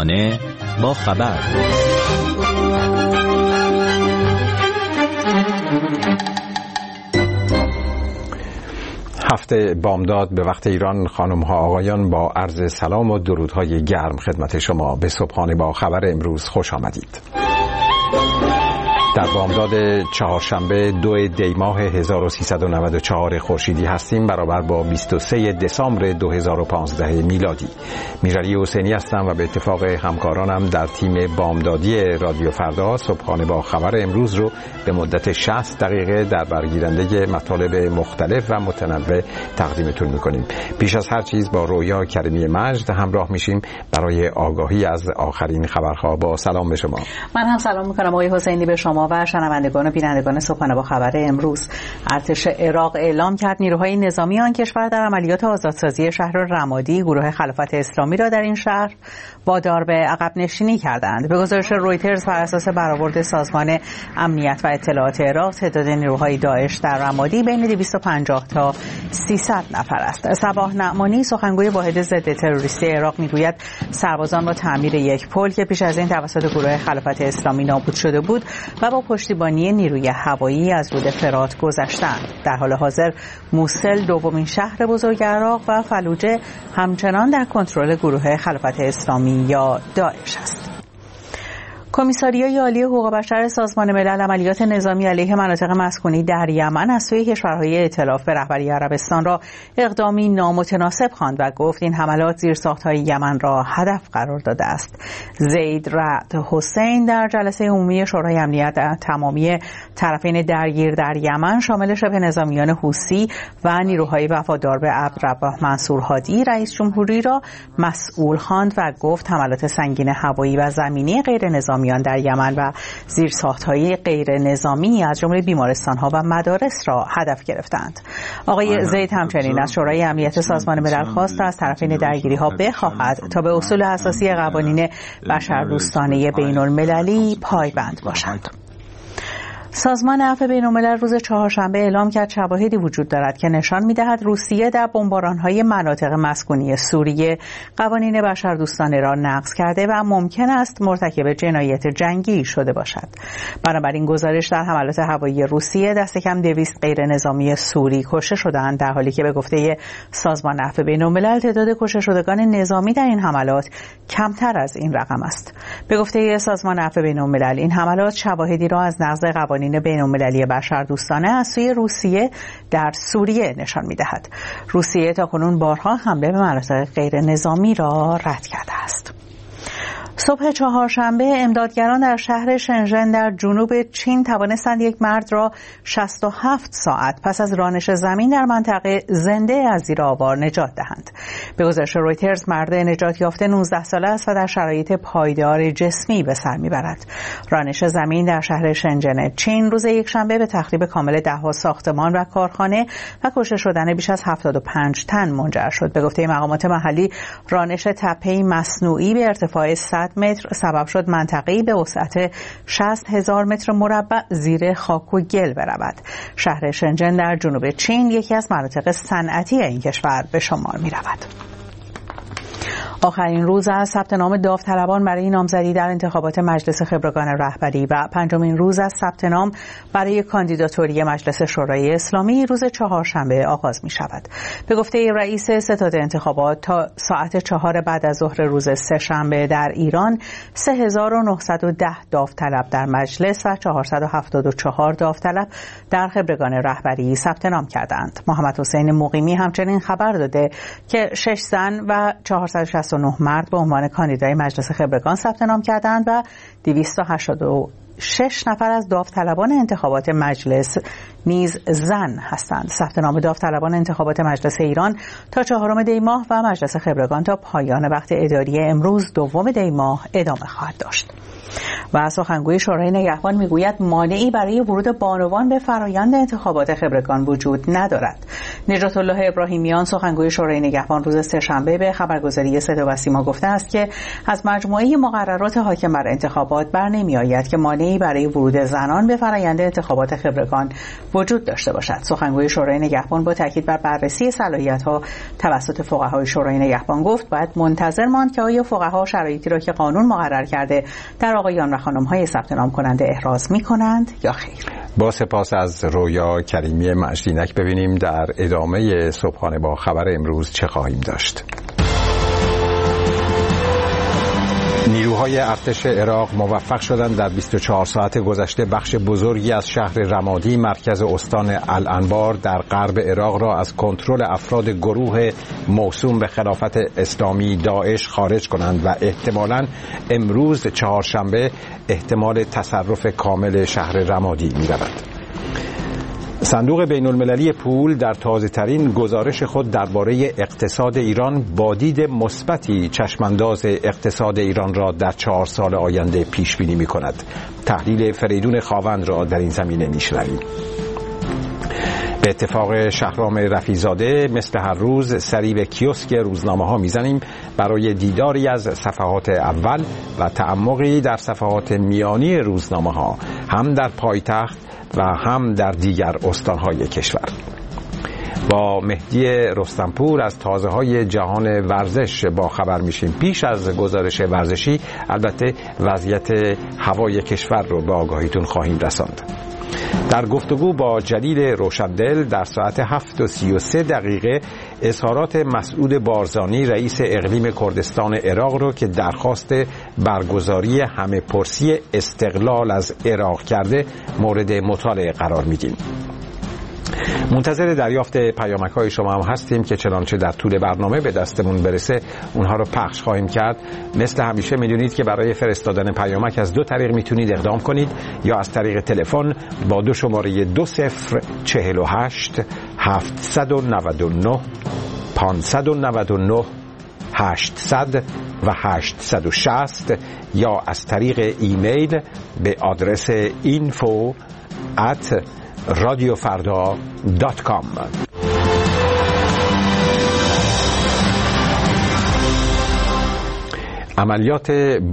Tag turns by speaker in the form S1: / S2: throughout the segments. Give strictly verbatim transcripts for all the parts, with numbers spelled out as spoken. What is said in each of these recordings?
S1: صبحانه با خبر.
S2: هفته بامداد به وقت ایران، خانم ها آقایان، با عرض سلام و درودهای گرم خدمت شما به صبحانه با خبر امروز خوش آمدید. در بامداد چهارشنبه دو دی ماه هزار و سیصد و نود و چهار خورشیدی هستیم، برابر با بیست و سه دسامبر دو هزار و پانزده میلادی. میرعلی حسینی هستم و به اتفاق همکارانم در تیم بامدادی رادیو فردا صبحانه با خبر امروز رو به مدت شصت دقیقه در برگیرنده مطالب مختلف و متنوع تقدیمتون میکنیم. پیش از هر چیز با رویا کریمی مجد همراه میشیم برای آگاهی از آخرین خبرها. با سلام به شما.
S3: من هم سلام میکنم آقای حسینی به شما و شنوندگان و بینندگان صبحانه با خبر امروز. ارتش عراق اعلام کرد نیروهای نظامی آن کشور در عملیات آزادسازی شهر رمادی گروه خلافت اسلامی را در این شهر وادار به عقب نشینی کردند. به گزارش رویترز بر اساس برآورد سازمان امنیت و اطلاعات عراق، تعداد نیروهای داعش در رمادی بین دویست و پنجاه تا سیصد نفر است. صباح نعمانی سخنگوی واحد ضد تروریستی عراق میگوید سربازان با تعمیر یک پل که پیش از این توسط گروه خلافت اسلامی نابود شده بود و با پشتیبانی نیروی هوایی از رود فرات گذشتند. در حال حاضر موصل دومین شهر بزرگ عراق و فلوجه همچنان در کنترل گروه خلافت اسلامی یا داعش است. کمیساریای عالی حقوق بشر سازمان ملل عملیات نظامی علیه مناطق مسکونی در یمن از سوی کشورهای ائتلاف به رهبری عربستان را اقدامی نامتناسب خواند و گفت این حملات زیرساخت‌های یمن را هدف قرار داده است. زید رعد حسین در جلسه عمومی شورای امنیت تمامی طرفین درگیر در یمن شامل شبه نظامیان حوثی و نیروهای وفادار به عبدالرب منصور هادی رئیس جمهوری را مسئول خواند و گفت حملات سنگین هوایی و زمینی غیر نظامی در یمن و زیرساخت‌های غیر نظامی از جمله بیمارستان‌ها و مدارس را هدف گرفتند. آقای زید همچنین از شورای امنیت سازمان ملل خواست از طرفین درگیری‌ها بخواهد تا به اصول اساسی قوانین بشردوستانه بین‌المللی پایبند باشند. سازمان عفو بین‌الملل روز چهارشنبه اعلام کرد شواهدی وجود دارد که نشان می‌دهد روسیه در بمباران‌های مناطق مسکونی سوریه قوانین بشردوستانه را نقض کرده و ممکن است مرتکب جنایت جنگی شده باشد. بنابراین گزارش در حملات هوایی روسیه دست کم دویست غیر نظامی سوری کشته شدند، در حالی که به گفته سازمان عفو بین‌الملل تعداد کشته شدگان نظامی در این حملات کمتر از این رقم است. به گفته سازمان عفو بین‌الملل این حملات شواهدی را از نقض قوانین بین‌المللی بشردوستانه از سوی روسیه در سوریه نشان می‌دهد. روسیه تاکنون بارها حمله به مناطق غیر نظامی را رد کرده است. صبح چهارشنبه امدادگران در شهر شنژن در جنوب چین توانستند یک مرد را شصت و هفت ساعت پس از رانش زمین در منطقه زنده از زیر آوار نجات دهند. به گزارش رویترز مرد نجات یافته نوزده ساله است و در شرایط پایدار جسمی به سر میبرد. رانش زمین در شهر شنژن چین روز یکشنبه به تخریب کامل ده‌ها ساختمان و کارخانه و کشته شدن بیش از هفتاد و پنج تن منجر شد. به گفته مقامات محلی رانش تپه‌ای مصنوعی به ارتفاع صد متر سبب شد منطقه‌ای به وسعت شصت هزار متر مربع زیر خاک و گل برود. شهر شنژن در جنوب چین یکی از مناطق صنعتی این کشور به شمار می‌رود. آخرین روز از ثبت نام داوطلبان برای نامزدی در انتخابات مجلس خبرگان رهبری و پنجمین روز از ثبت نام برای کاندیداتوری مجلس شورای اسلامی روز چهارشنبه آغاز می شود. به گفته رئیس ستاد انتخابات تا ساعت چهار بعد از ظهر روز سه‌شنبه در ایران سه هزار و نهصد و ده داوطلب در مجلس و چهارصد و هفتاد و چهار داوطلب در خبرگان رهبری ثبت نام کردند. محمد حسین مقیمی همچنین خبر داده که شش زن و چهارصد و شصت و نه مرد به عنوان کاندیدای مجلس خبرگان ثبت نام کردند و دویست و هشتاد و شش نفر از داوطلبان انتخابات مجلس نیز زن هستند. ثبت نام داوطلبان انتخابات مجلس ایران تا چهارم دی ماه و مجلس خبرگان تا پایان وقت اداری امروز دوم دی ماه ادامه خواهد داشت. و سخنگوی شورای نگهبان میگوید مانعی برای ورود بانوان به فرایند انتخابات خبرگان وجود ندارد. نجات الله ابراهیمیان سخنگوی شورای نگهبان روز سه‌شنبه به خبرگزاری صدا و سیما گفته است که از مجموعه مقررات حاکم بر انتخابات بر نمی‌آید که مانعی برای ورود زنان به فرآیند انتخابات خبرگان وجود داشته باشد. سخنگوی شورای نگهبان با تاکید بر بررسی صلاحیت‌ها توسط فقهای شورای نگهبان گفت باید منتظر ماند که آیا فقها شرایطی را که قانون مقرر کرده در آقایان و خانم‌های ثبت نام کننده احراز می‌کنند یا خیر.
S2: با سپاس از رویا کریمی مجدینک ببینیم در ادامه صبحانه با خبر امروز چه خواهیم داشت. نیروهای ارتش عراق موفق شدند در بیست و چهار ساعت گذشته بخش بزرگی از شهر رمادی مرکز استان الانبار در غرب عراق را از کنترل افراد گروه موسوم به خلافت اسلامی داعش خارج کنند و احتمالاً امروز چهارشنبه احتمال تصرف کامل شهر رمادی می‌رود. صندوق بین المللی پول در تازه ترین گزارش خود درباره اقتصاد ایران با دید مثبتی چشمانداز اقتصاد ایران را در چهار سال آینده پیش بینی می کند. تحلیل فریدون خاوند را در این زمینه می شنویم. به اتفاق شهرام رفیع‌زاده مثل هر روز سری به کیوسک روزنامه ها میزنیم برای دیداری از صفحات اول و تعمقی در صفحات میانی روزنامه ها هم در پایتخت و هم در دیگر استانهای کشور. با مهدی رستمپور از تازه‌های جهان ورزش با خبر میشیم. پیش از گزارش ورزشی البته وضعیت هوای کشور رو به آگاهیتون خواهیم رساند. در گفتگو با جلیل روشندل در ساعت هفت و سی و سه دقیقه اظهارات مسعود بارزانی رئیس اقلیم کردستان عراق رو که درخواست برگزاری همه پرسی استقلال از عراق کرده مورد مطالعه قرار میدیم. منتظر دریافت پیامک‌های شما هم هستیم که چنانچه در طول برنامه به دستمون برسه اونها رو پخش خواهیم کرد. مثل همیشه میدونید که برای فرستادن پیامک از دو طریق میتونید اقدام کنید، یا از طریق تلفن با دو شماره دو صفر چهل و هشت هفتصد و نود و نه پانصد و نود و نه هشتصد و هشتصد و شصت یا از طریق ایمیل به آدرس اینفو ات رادیو فردا دات کام. عملیات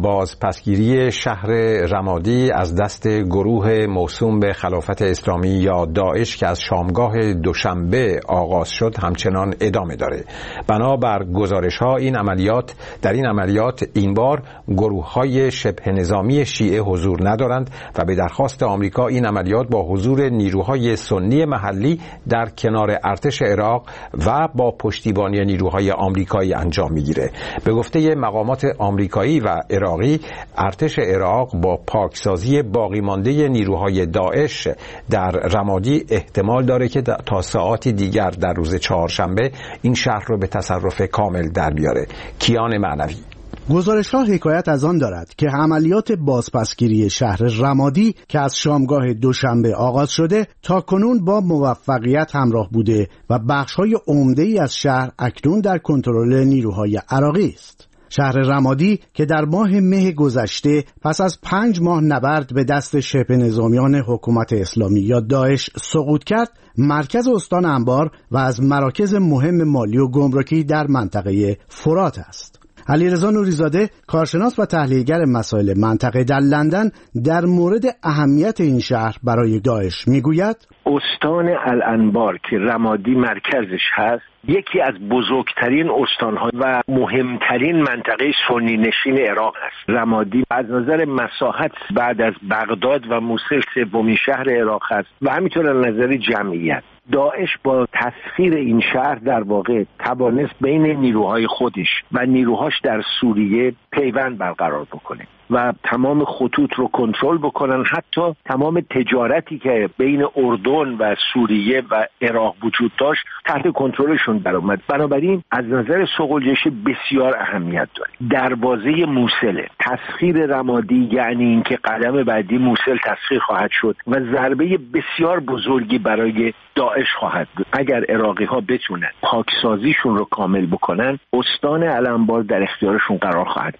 S2: بازپسگیری شهر رمادی از دست گروه موسوم به خلافت اسلامی یا داعش که از شامگاه دوشنبه آغاز شد همچنان ادامه داره. بنابر گزارش‌ها این عملیات در این عملیات این بار گروه‌های شبه نظامی شیعه حضور ندارند و به درخواست آمریکا این عملیات با حضور نیروهای سنی محلی در کنار ارتش عراق و با پشتیبانی نیروهای آمریکایی انجام می‌گیره. به گفته مقامات آمریکایی و عراقی، ارتش عراق با پاکسازی باقی مانده نیروهای داعش در رمادی احتمال داره که تا ساعاتی دیگر در روز چهارشنبه این شهر رو به تصرف کامل در بیاره. کیان معنوی.
S1: گزارش‌ها حکایت از آن دارد که عملیات بازپسگیری شهر رمادی که از شامگاه دوشنبه آغاز شده تا کنون با موفقیت همراه بوده و بخش‌های عمده‌ای از شهر اکنون در کنترل نیروهای عراقی است. شهر رمادی که در ماه مه گذشته پس از پنج ماه نبرد به دست شبه نظامیان حکومت اسلامی یا داعش سقوط کرد، مرکز استان انبار و از مراکز مهم مالی و گمرکی در منطقه فرات است. علیرضا نوری‌زاده، کارشناس و تحلیلگر مسائل منطقه در لندن، در مورد اهمیت این شهر برای داعش میگوید:
S4: استان الانبار که رمادی مرکزش هست یکی از بزرگترین استان‌ها و مهمترین منطقه سنی نشین عراق است. رمادی از نظر مساحت بعد از بغداد و موصل سومین شهر عراق است و همینطور از نظر جمعیت. داعش با تسخیر این شهر در واقع توانست بین نیروهای خودش و نیروهاش در سوریه پیوند برقرار بکنه و تمام خطوط رو کنترل بکنن. حتی تمام تجارتی که بین اردن و سوریه و عراق وجود داشت تحت کنترلشون در اومد. بنابراین از نظر صقلجشی بسیار اهمیت داره. دروازه موصل، تسخیر رمادی یعنی اینکه قدم بعدی موصل تسخیر خواهد شد و ضربه بسیار بزرگی برای داعش خواهد بود. اگر عراقی ها بتونن پاکسازیشون رو کامل بکنن، استان الانبار در اختیارشون قرار خواهد گرفت.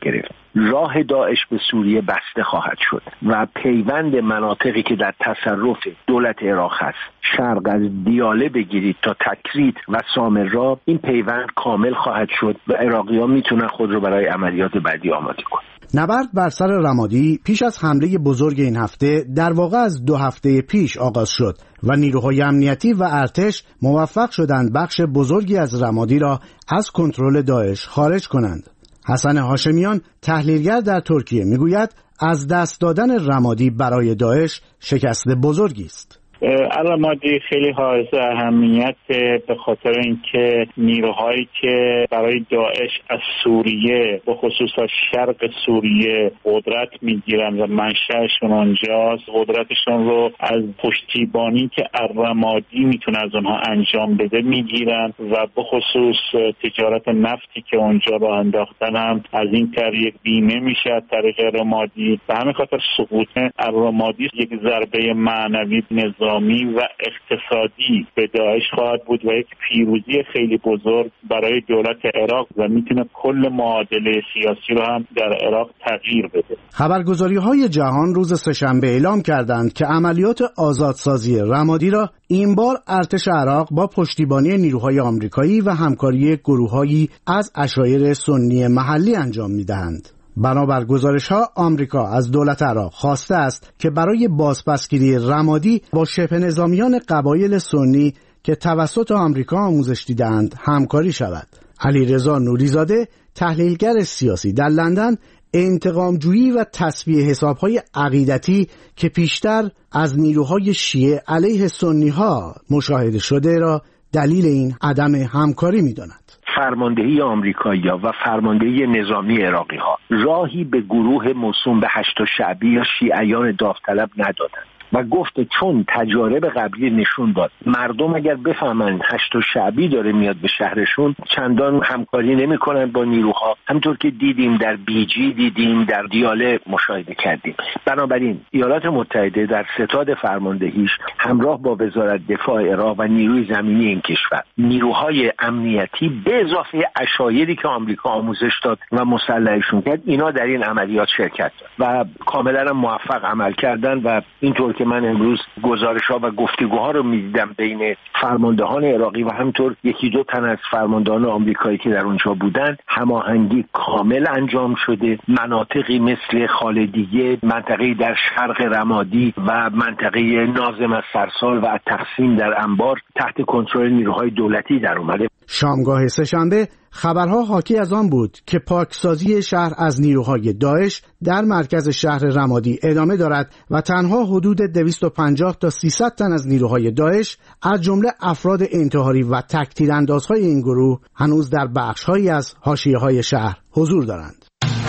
S4: راه داعش به سوریه بسته خواهد شد و پیوند مناطقی که در تصرف دولت عراق هست، شرق از دیاله بگیرید تا تکریت و سامرا، این پیوند کامل خواهد شد و عراقی‌ها میتونن خود رو برای عملیات بعدی آماده کنند.
S1: نبرد بر سر رمادی پیش از حمله بزرگ این هفته در واقع از دو هفته پیش آغاز شد و نیروهای امنیتی و ارتش موفق شدند بخش بزرگی از رمادی را از کنترل داعش خارج کنند. حسن هاشمیان، تحلیلگر در ترکیه، میگوید از دست دادن رمادی برای داعش شکست بزرگی است.
S5: رمادی خیلی حائز اهمیت به خاطر اینکه نیروهایی که برای داعش از سوریه به خصوص از شرق سوریه قدرت میگیرن و منشأشون اونجاست، قدرتشون رو از پشتیبانی که رمادی میتونه از اونها انجام بده میگیرن و به خصوص تجارت نفتی که اونجا راه انداختن هم از این طریق بیمه میشه از طریق رمادی. به همین خاطر سقوط رمادی یک ضربه معنوی نظام و اقتصادی به داعش خواهد بود و یک پیروزی خیلی بزرگ برای دولت عراق و میتونه کل معادله سیاسی رو هم در عراق تغییر بده.
S1: خبرگزاری‌های جهان روز سه‌شنبه اعلام کردند که عملیات آزادسازی رمادی را این بار ارتش عراق با پشتیبانی نیروهای آمریکایی و همکاری گروه‌هایی از عشایر سنی محلی انجام می‌دهند. بنابر گزارش‌ها آمریکا از دولت عراق خواسته است که برای بازپسگیری رمادی با شبه نظامیان قبایل سنی که توسط آمریکا آموزش دیدند همکاری شود. علیرضا نوری‌زاده، تحلیلگر سیاسی در لندن، انتقام‌جویی و تسویه حساب‌های عقیدتی که پیشتر از نیروهای شیعه علیه سنی‌ها مشاهده شده را دلیل این عدم همکاری می‌داند.
S4: فرماندهی آمریکایی‌ها و فرماندهی نظامی عراقی‌ها راهی به گروه موسوم به هشت شعبی یا شیعیان داوطلب ندادند و گفت چون تجارب قبلی نشون داد مردم اگر بفهمن هشت شعبی داره میاد به شهرشون چندان همکاری نمی‌کنن با نیروها، همونطور که دیدیم در بیجی، دیدیم در دیاله، مشاهده کردیم. بنابراین ایالات متحده در ستاد فرماندهیش همراه با وزارت دفاع عراق و نیروی زمینی این کشور، نیروهای امنیتی به اضافه عشایری که آمریکا آموزش داد و مسلحشون کرد، اینا در این عملیات شرکت داد و کاملا موفق عمل کردن و اینطور که من امروز گزارش‌ها و گفتگوها رو می‌دیدم بین فرماندهان عراقی و همینطور یکی دو تن از فرماندهان آمریکایی که در اونجا بودن، هماهنگی کامل انجام شده. مناطقی مثل خالدیه، منطقه‌ای در شرق رمادی و منطقه ناظم از سرسال و تقسیم در انبار تحت کنترل نیروهای دولتی در اومده.
S1: شامگاه سه‌شنبه خبرها حاکی از آن بود که پاکسازی شهر از نیروهای داعش در مرکز شهر رمادی ادامه دارد و تنها حدود دویست و پنجاه تا سیصد تن از نیروهای داعش از جمله افراد انتحاری و تکتیراندازهای این گروه هنوز در بخش‌هایی از حاشیه‌های شهر حضور دارند.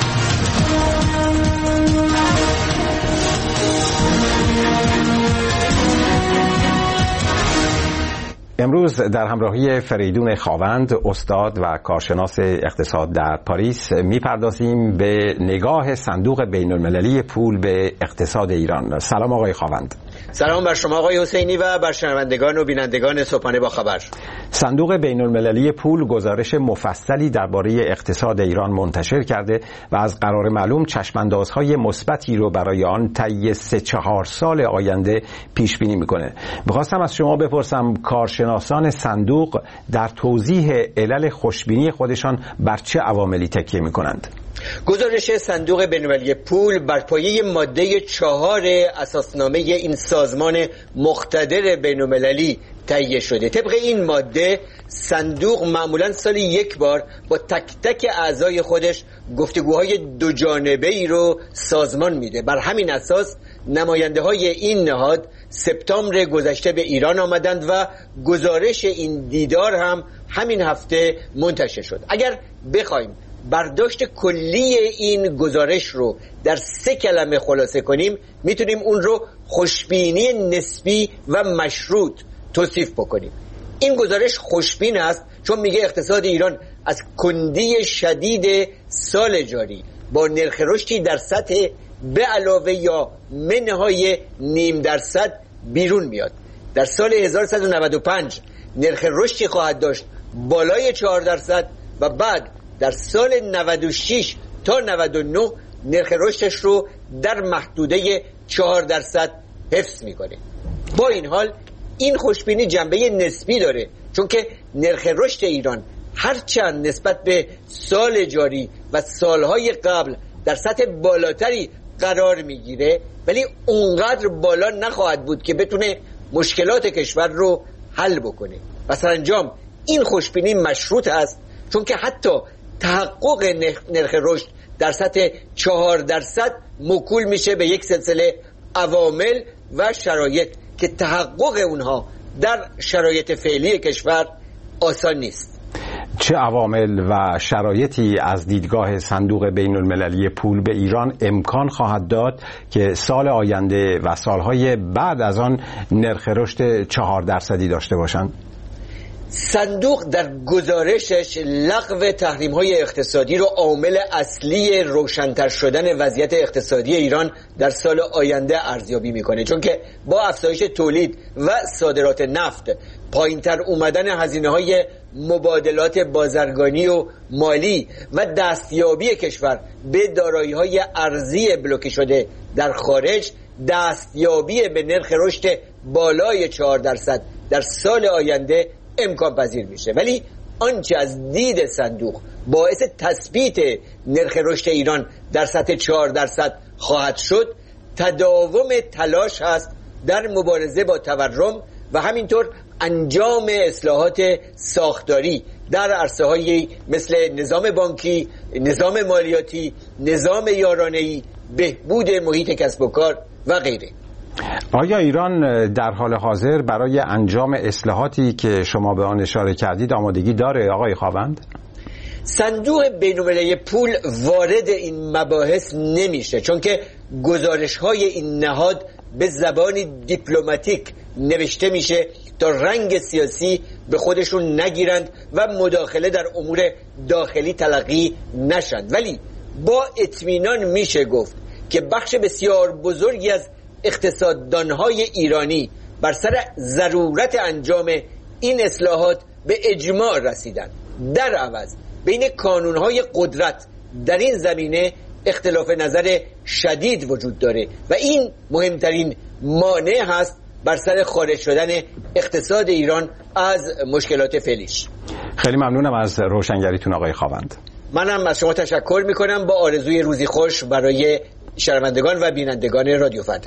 S2: امروز در همراهی فریدون خاوند، استاد و کارشناس اقتصاد در پاریس، میپردازیم به نگاه صندوق بین المللی پول به اقتصاد ایران. سلام آقای خاوند.
S6: سلام بر شما آقای حسینی و بر شنوندگان و بینندگان صبحانه با خبر.
S2: صندوق بین المللی پول گزارش مفصلی درباره اقتصاد ایران منتشر کرده و از قرار معلوم چشماندازهای مثبتی رو برای آن طی سه چهار سال آینده پیش بینی میکنه. میخواستم از شما بپرسم کارشناسان صندوق در توضیح علل خوشبینی خودشان بر چه عواملی تکیه میکنند؟
S6: گزارش صندوق بین‌المللی پول بر پایه ماده چهار اساسنامه این سازمان مقتدر بین‌المللی تهیه شده. طبق این ماده صندوق معمولا سالی یک بار با تک تک اعضای خودش گفتگوهای دو جانبه‌ای رو سازمان میده. بر همین اساس نماینده های این نهاد سپتامبر گذشته به ایران آمدند و گزارش این دیدار هم همین هفته منتشر شد. اگر بخوایم برداشت کلی این گزارش رو در سه کلمه خلاصه کنیم میتونیم اون رو خوشبینی نسبی و مشروط توصیف بکنیم. این گزارش خوشبین است چون میگه اقتصاد ایران از کندی شدید سال جاری با نرخ رشدی در سطح به علاوه یا منهای نیم درصد بیرون میاد. در سال هزار و صد و نود و پنج نرخ رشدی خواهد داشت بالای چهار درصد و بعد در سال نود و شش تا نود و نه نرخ رشدش رو در محدوده چهار درصد حفظ میکنه. با این حال این خوشبینی جنبه نسبی داره، چون که نرخ رشد ایران هرچند نسبت به سال جاری و سالهای قبل در سطح بالاتری قرار میگیره، ولی اونقدر بالا نخواهد بود که بتونه مشکلات کشور رو حل بکنه. و سرانجام این خوشبینی مشروط است، چون که حتی تحقق نرخ رشد در سطح چهار درصد موکول میشه به یک سلسله عوامل و شرایط که تحقق اونها در شرایط فعلی کشور آسان نیست.
S2: چه عوامل و شرایطی از دیدگاه صندوق بین المللی پول به ایران امکان خواهد داد که سال آینده و سالهای بعد از آن نرخ رشد چهار درصدی داشته باشند؟
S6: صندوق در گزارشش لغو تحریم‌های اقتصادی رو عامل اصلی روشن‌تر شدن وضعیت اقتصادی ایران در سال آینده ارزیابی میکنه، چون که با افزایش تولید و صادرات نفت، پایین‌تر اومدن هزینه‌های مبادلات بازرگانی و مالی و دستیابی کشور به دارایی‌های ارزی بلوکه شده در خارج، دستیابی به نرخ رشد بالای چهار درصد در سال آینده امکان پذیر میشه. ولی آنچه از دید صندوق باعث تثبیت نرخ رشد ایران در سطح چهار درصد خواهد شد، تداوم تلاش هست در مبارزه با تورم و همینطور انجام اصلاحات ساختاری در عرصه‌هایی مثل نظام بانکی، نظام مالیاتی، نظام یارانه‌ای، بهبود محیط کسب و کار و غیره.
S2: آیا ایران در حال حاضر برای انجام اصلاحاتی که شما به آن اشاره کردید آمادگی داره آقای خاوند؟
S6: صندوق بین‌المللی پول وارد این مباحث نمیشه، چون که گزارش‌های این نهاد به زبان دیپلماتیک نوشته میشه تا رنگ سیاسی به خودشون نگیرند و مداخله در امور داخلی تلقی نشند. ولی با اطمینان میشه گفت که بخش بسیار بزرگی از اقتصاددانهای ایرانی بر سر ضرورت انجام این اصلاحات به اجماع رسیدند. در عوض بین کانونهای قدرت در این زمینه اختلاف نظر شدید وجود داره و این مهمترین مانع هست بر سر خارج شدن اقتصاد ایران از مشکلات فعلیش.
S2: خیلی ممنونم از روشنگریتون آقای خاوند.
S6: منم از شما تشکر میکنم با آرزوی روزی خوش برای شنوندگان و بینندگان رادیو فردا.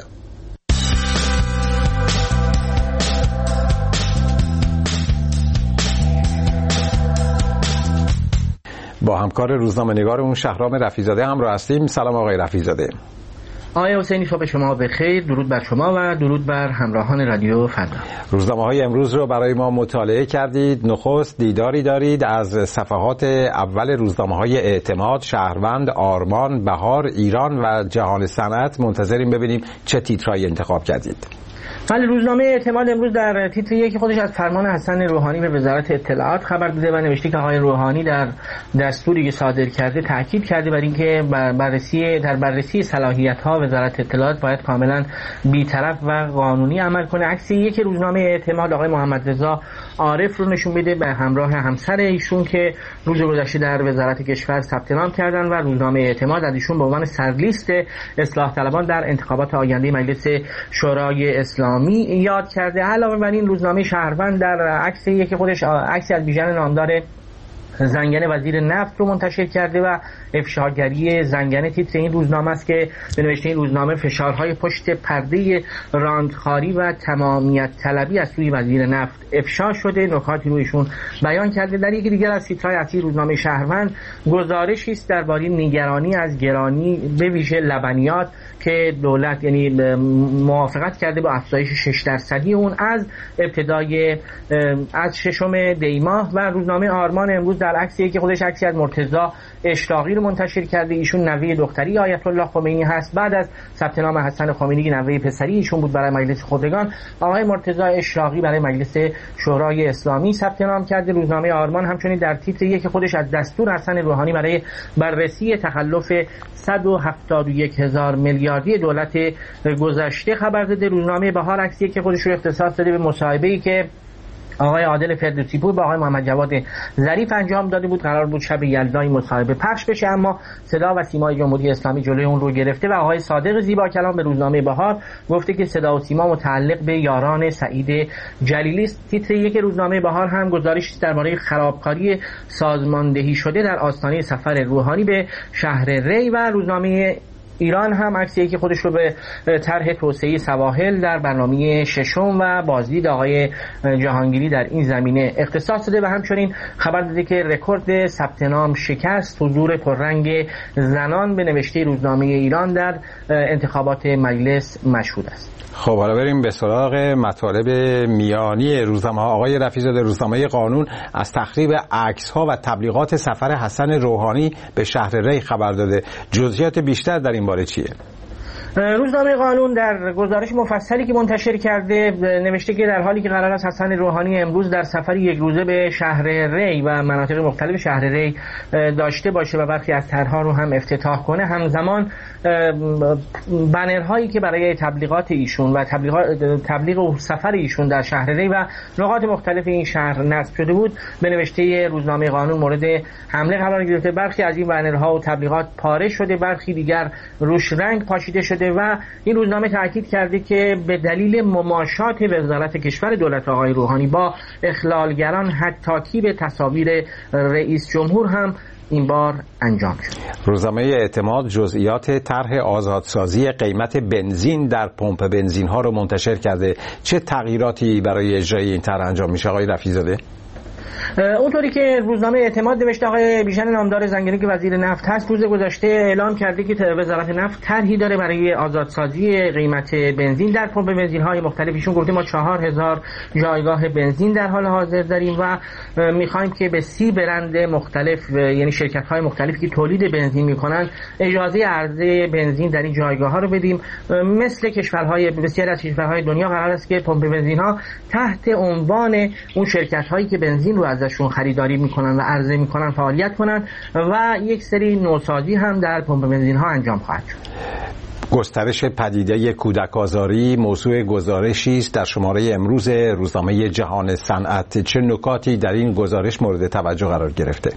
S2: با همکار روزنامه‌نگارمون شهرام رفیع‌زاده همراه هستیم. سلام آقای رفیع‌زاده.
S7: آقای حسینی صبح شما بخیر، درود بر شما و درود بر همراهان رادیو فردا.
S2: روزنامه‌های امروز رو برای ما مطالعه کردید. نخست دیداری دارید از صفحات اول روزنامه‌های اعتماد، شهروند، آرمان، بهار، ایران و جهان صنعت. منتظریم ببینیم چه تیترایی انتخاب کردید.
S7: بله، روزنامه اعتماد امروز در تیتر یکی خودش از فرمان حسن روحانی به وزارت اطلاعات خبر داده و نوشته که آقای روحانی در دستوری که صادر کرده تاکید کرده بر اینکه بررسی در بررسی صلاحیت‌ها وزارت اطلاعات باید کاملا بی‌طرف و قانونی عمل کنه. عکس یک روزنامه اعتماد آقای محمد رضا عارف رو نشون بده به همراه همسر ایشون که روز گذشته در وزارت کشور ثبت نام کردن و روزنامه اعتماد از ایشون به عنوان سرلیست اصلاح طلبان در انتخابات آینده مجلس شورای اسلامی یاد کرده. علاوه بر این روزنامه شهروند در عکس یک خودش عکسی از بیژن نامدار زنگنه وزیر نفت رو منتشر کرده و افشاگری زنگنه تیتر این روزنامه است که به نوشته این روزنامه فشارهای پشت پرده راندخاری و تمامیت طلبی از سوی وزیر نفت افشا شده. نکاتی رو ایشون بیان کرده. در یکی دیگر از تیترهای اصلی روزنامه شهروند گزارشی است درباره نگرانی از گرانی به ویژه لبنیات که دولت یعنی موافقت کرده با افزایش شش درصدی اون از ابتدای از ششم دی ماه. و روزنامه آرمان امروز در عکسی که خودش عکسی از مرتضی اشراقی رو منتشر کرده. ایشون نوه دختری آیت الله خمینی هست. بعد از ثبت نام حسن خمینی نوه پسری ایشون بود برای مجلس خبرگان. آقای مرتضی اشراقی برای مجلس شورای اسلامی ثبت نام کرده. روزنامه آرمان همچنین در تیتر یک خودش از دستور حسن روحانی برای بررسی تخلف صد و هفتاد و یک هزار میلیاردی دولت گذشته خبر داده. روزنامه بهار عکسی که خودش رو اختصاص داده به مصاحبه‌ای که آقای عادل فردوسی پور با آقای محمد جواد ظریف انجام داده بود. قرار بود شب یلدا این مصاحبه پخش بشه، اما صدا و سیمای جمهوری اسلامی جلوی اون رو گرفته و آقای صادق زیبا کلام به روزنامه بهار گفته که صدا و سیما متعلق به یاران سعید جلیلی است. تیتر یک روزنامه بهار هم گزارشی درباره خرابکاری سازماندهی شده در آستانه سفر روحانی به شهر ری و روزنامه ایران هم عکسی که خودش رو به طرح توسعه سواحل در برنامه ششم و بازدید آقای جهانگیری در این زمینه اختصاص داده و همچنین خبر داده که رکورد ثبت نام شکست حضور پررنگ زنان به نوشته روزنامه ایران در انتخابات مجلس مشهود است.
S2: خب حالا بریم به سراغ مطالب میانی روزنامه ها. آقای رفیع‌زاده، روزنامه قانون از تخریب عکس ها و تبلیغات سفر حسن روحانی به شهر ری خبر داده. جزئیات بیشتر در این باره چیه؟
S7: روزنامه قانون در گزارش مفصلی که منتشر کرده نوشته که در حالی که قرار است حسن روحانی امروز در سفری یک روزه به شهر ری و مناطق مختلف شهر ری داشته باشه و برخی از طرح‌ها رو هم افتتاح کنه، همزمان بنرهایی که برای تبلیغات ایشون و تبلیغات تبلیغ و سفر ایشون در شهر ری و نقاط مختلف این شهر نصب شده بود به نوشته روزنامه قانون مورد حمله قرار گرفته. برخی از این بنرها و تبلیغات پاره شده، برخی دیگر روش رنگ پاشیده شده و این روزنامه تاکید کرده که به دلیل مماشات وزارت کشور دولت آقای روحانی با اخلالگران حتی به تصاویر رئیس جمهور هم این بار انجام شد.
S2: روزنامه اعتماد جزئیات طرح آزادسازی قیمت بنزین در پمپ بنزین ها رو منتشر کرده. چه تغییراتی برای اجرای این طرح انجام میشه آقای رفیع‌زاده؟
S7: اونطوری که روزنامه اعتماد نوشته، آقای بیژن نامدار زنگنی که وزیر نفت هست روز گذشته اعلام کرده که وزارت نفت طرحی داره برای آزادسازی قیمت بنزین در پمپ بنزین‌های مختلفیشون. گفته ما چهار هزار جایگاه بنزین در حال حاضر داریم و می‌خوایم که به سی برند مختلف، یعنی شرکت‌های مختلفی که تولید بنزین می‌کنن، اجازه عرضه بنزین در این جایگاه‌ها رو بدیم. مثل کشورهای بسیار از کشورهای دنیا قرار است که پمپ بنزین‌ها تحت عنوان اون شرکت‌هایی که بنزین رو ازشون خریداری میکنن و عرضه میکنن فعالیت کنن و یک سری نوسازی هم در پمپ بنزین ها انجام خواهد شد.
S2: گسترش پدیده کودک آزاری موضوع گزارشی است در شماره امروز روزنامه جهان صنعت. چه نکاتی در این گزارش مورد توجه قرار گرفته؟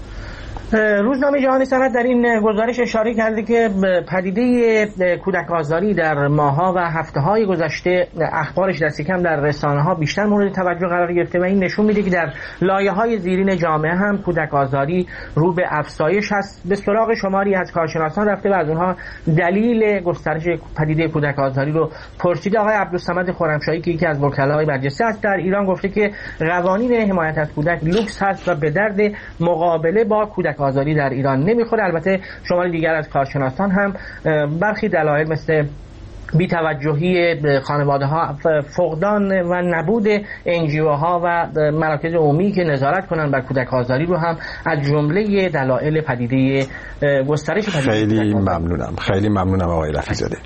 S7: روزنامه جهان صنعت در این گزارش اشاره کرده که پدیده کودک آزاری در ماه‌ها و هفته‌های گذشته اخبارش دست کم در رسانه‌ها بیشتر مورد توجه قرار گرفته و این نشون میده که در لایه‌های زیرین جامعه هم کودک آزاری رو به افزایش هست. به سراغ شماری از کارشناسان رفته و از اونها دلیل گسترش پدیده کودک آزاری رو پرسیده. آقای عبدالصمد خرمشاهی که یکی از وکلای برجسته است در ایران گفته که قوانین حمایت از کودک لوکس هست و به درد مقابله با کودک آزاری در ایران نمیخوره. البته شماری دیگر از کارشناسان هم برخی دلایل مثل بی‌توجهی خانواده ها، فقدان و نبود انجیو ها و مراکز عمومی که نظارت کنن بر کودک آزاری رو هم از جمله دلایل پدیده گسترش پدیده.
S2: خیلی ممنونم. خیلی ممنونم آقای رفیع‌زاده.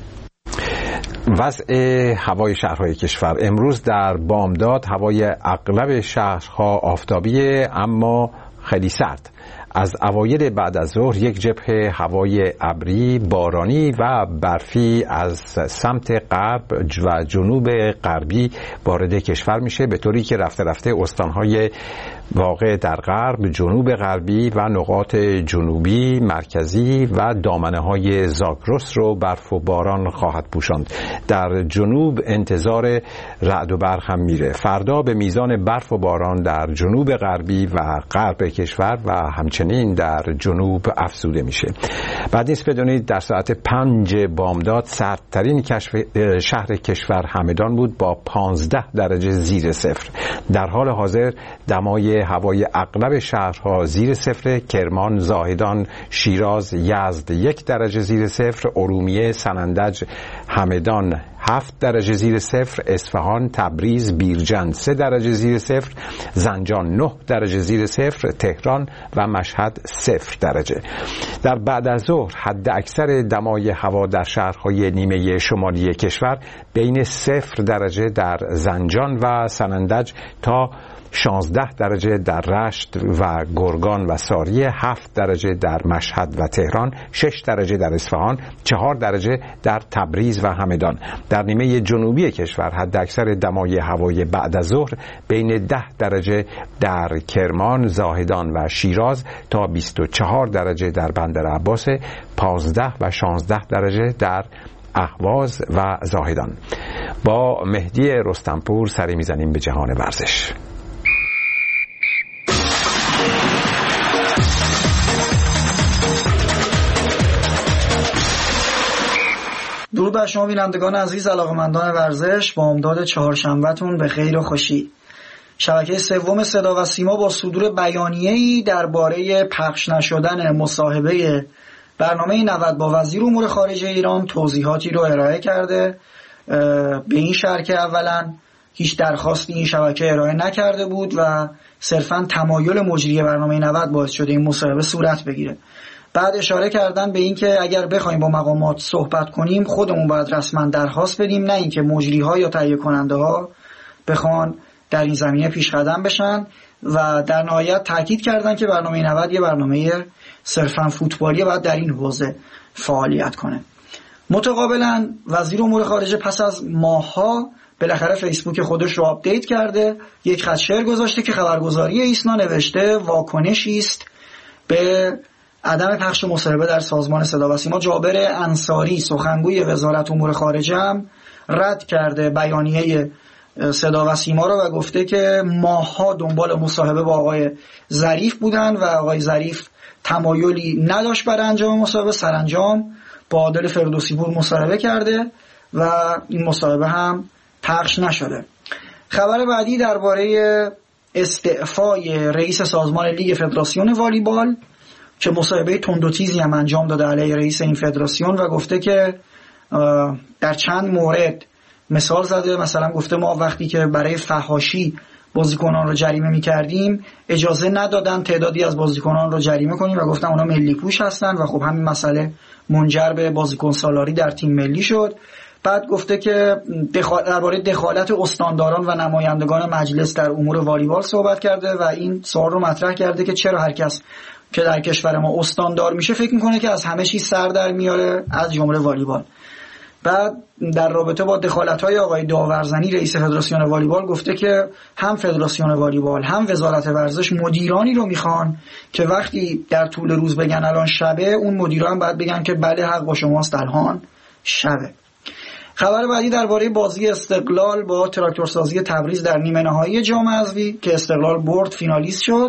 S2: وضع هوای شهرهای کشور امروز در بامداد هوای اغلب شهرها آفتابیه اما خیلی سرد. از اوایل بعد از ظهر یک جبهه هوای ابری بارانی و برفی از سمت غرب و جنوب غربی وارد کشور میشه، به طوری که رفته رفته استانهای واقع در غرب، جنوب غربی و نقاط جنوبی، مرکزی و دامنه های زاگرس رو برف و باران خواهد پوشاند. در جنوب انتظار رعد و برق هم میره. فردا به میزان برف و باران در جنوب غربی و غرب کشور و همچنین در جنوب افزوده میشه. بعد نیست بدونید در ساعت پنج بامداد سردترین شهر کشور همدان بود با پانزده درجه زیر صفر. در حال حاضر دمای هوای اغلب شهرها زیر صفر. کرمان، زاهدان، شیراز، یزد یک درجه زیر صفر، ارومیه، سنندج، همدان هفت درجه زیر صفر، اصفهان، تبریز، بیرجند سه درجه زیر صفر، زنجان نه درجه زیر صفر، تهران و مشهد صفر درجه. در بعد از ظهر حد اکثر دمای هوا در شهرهای نیمه شمالی کشور بین صفر درجه در زنجان و سنندج تا شانزده درجه در رشت و گرگان و ساریه، هفت درجه در مشهد و تهران، شش درجه در اصفهان، چهار درجه در تبریز و همدان. در نیمه جنوبی کشور حداکثر دمای هوای بعد از ظهر بین ده درجه در کرمان، زاهدان و شیراز تا بیست و چهار درجه در بندر عباس، پانزده و شانزده درجه در اهواز و زاهدان. با مهدی رستمپور سری میزنیم به جهان ورزش.
S8: درود بر شما بینندگان عزیز، علاقه‌مندان ورزش. با امداد چهارشنبه‌تون به خیر و خوشی. شبکه سوم صدا و سیما با صدور بیانیه‌ای درباره پخش نشدن مصاحبه برنامه نود با وزیر امور خارجه ایران توضیحاتی رو ارائه کرده، به این شرح که اولا هیچ درخواستی این شبکه ارائه نکرده بود و صرفاً تمایل مجری برنامه نود باعث شده این مصاحبه صورت بگیره. بعد اشاره کردن به این که اگر بخوایم با مقامات صحبت کنیم خودمون باید رسما درخواست بدیم، نه اینکه مجری‌ها یا تهیه کننده‌ها بخوان در این زمینه پیش قدم بشن. و در نهایت تاکید کردن که برنامه نود یه برنامه صرفاً فوتبالی باید در این حوزه فعالیت کنه. متقابلا وزیر امور خارجه پس از ماه‌ها بالاخره فیسبوک خودش رو آپدیت کرده، یک خط شعر گذاشته که خبرگزاری ایسنا نوشته واکنشی است به عدم پخش مصاحبه در سازمان صدا و سیما. جابر انصاری سخنگوی وزارت امور خارجه هم رد کرده بیانیه صدا و سیما رو و گفته که ماها دنبال مصاحبه با آقای ظریف بودن و آقای ظریف تمایلی نداشت برای انجام مصاحبه، سرانجام با عادل فردوسی پور مصاحبه کرده و این مصاحبه هم پخش نشده. خبر بعدی درباره استعفای رئیس سازمان لیگ فدراسیون والیبال که مصاحبه تند و تیزی هم انجام داده علیه رئیس این فدراسیون و گفته که در چند مورد مثال زده. مثلا گفته ما وقتی که برای فحاشی بازیکنان رو جریمه می‌کردیم اجازه ندادن تعدادی از بازیکنان رو جریمه کنیم و گفتن اونا ملی پوش هستن و خب همین مسئله منجر به بازیکن سالاری در تیم ملی شد. بعد گفته که دخال... درباره دخالت استانداران و نمایندگان مجلس در امور والیبال صحبت کرده و این سوال رو مطرح کرده که چرا هر کس که در کشور ما استاندار میشه فکر میکنه که از همه چیز سر در میاره از جمله والیبال. بعد در رابطه با دخالت‌های آقای داورزنی رئیس فدراسیون والیبال گفته که هم فدراسیون والیبال هم وزارت ورزش مدیرانی رو میخوان که وقتی در طول روز بگن الان شبه، اون مدیران باید بگن که بله حق با شماست الان شبه. خبر بعدی درباره بازی استقلال با تراکتورسازی تبریز در نیمه نهایی جام حذفی که استقلال برد فینالیست شد.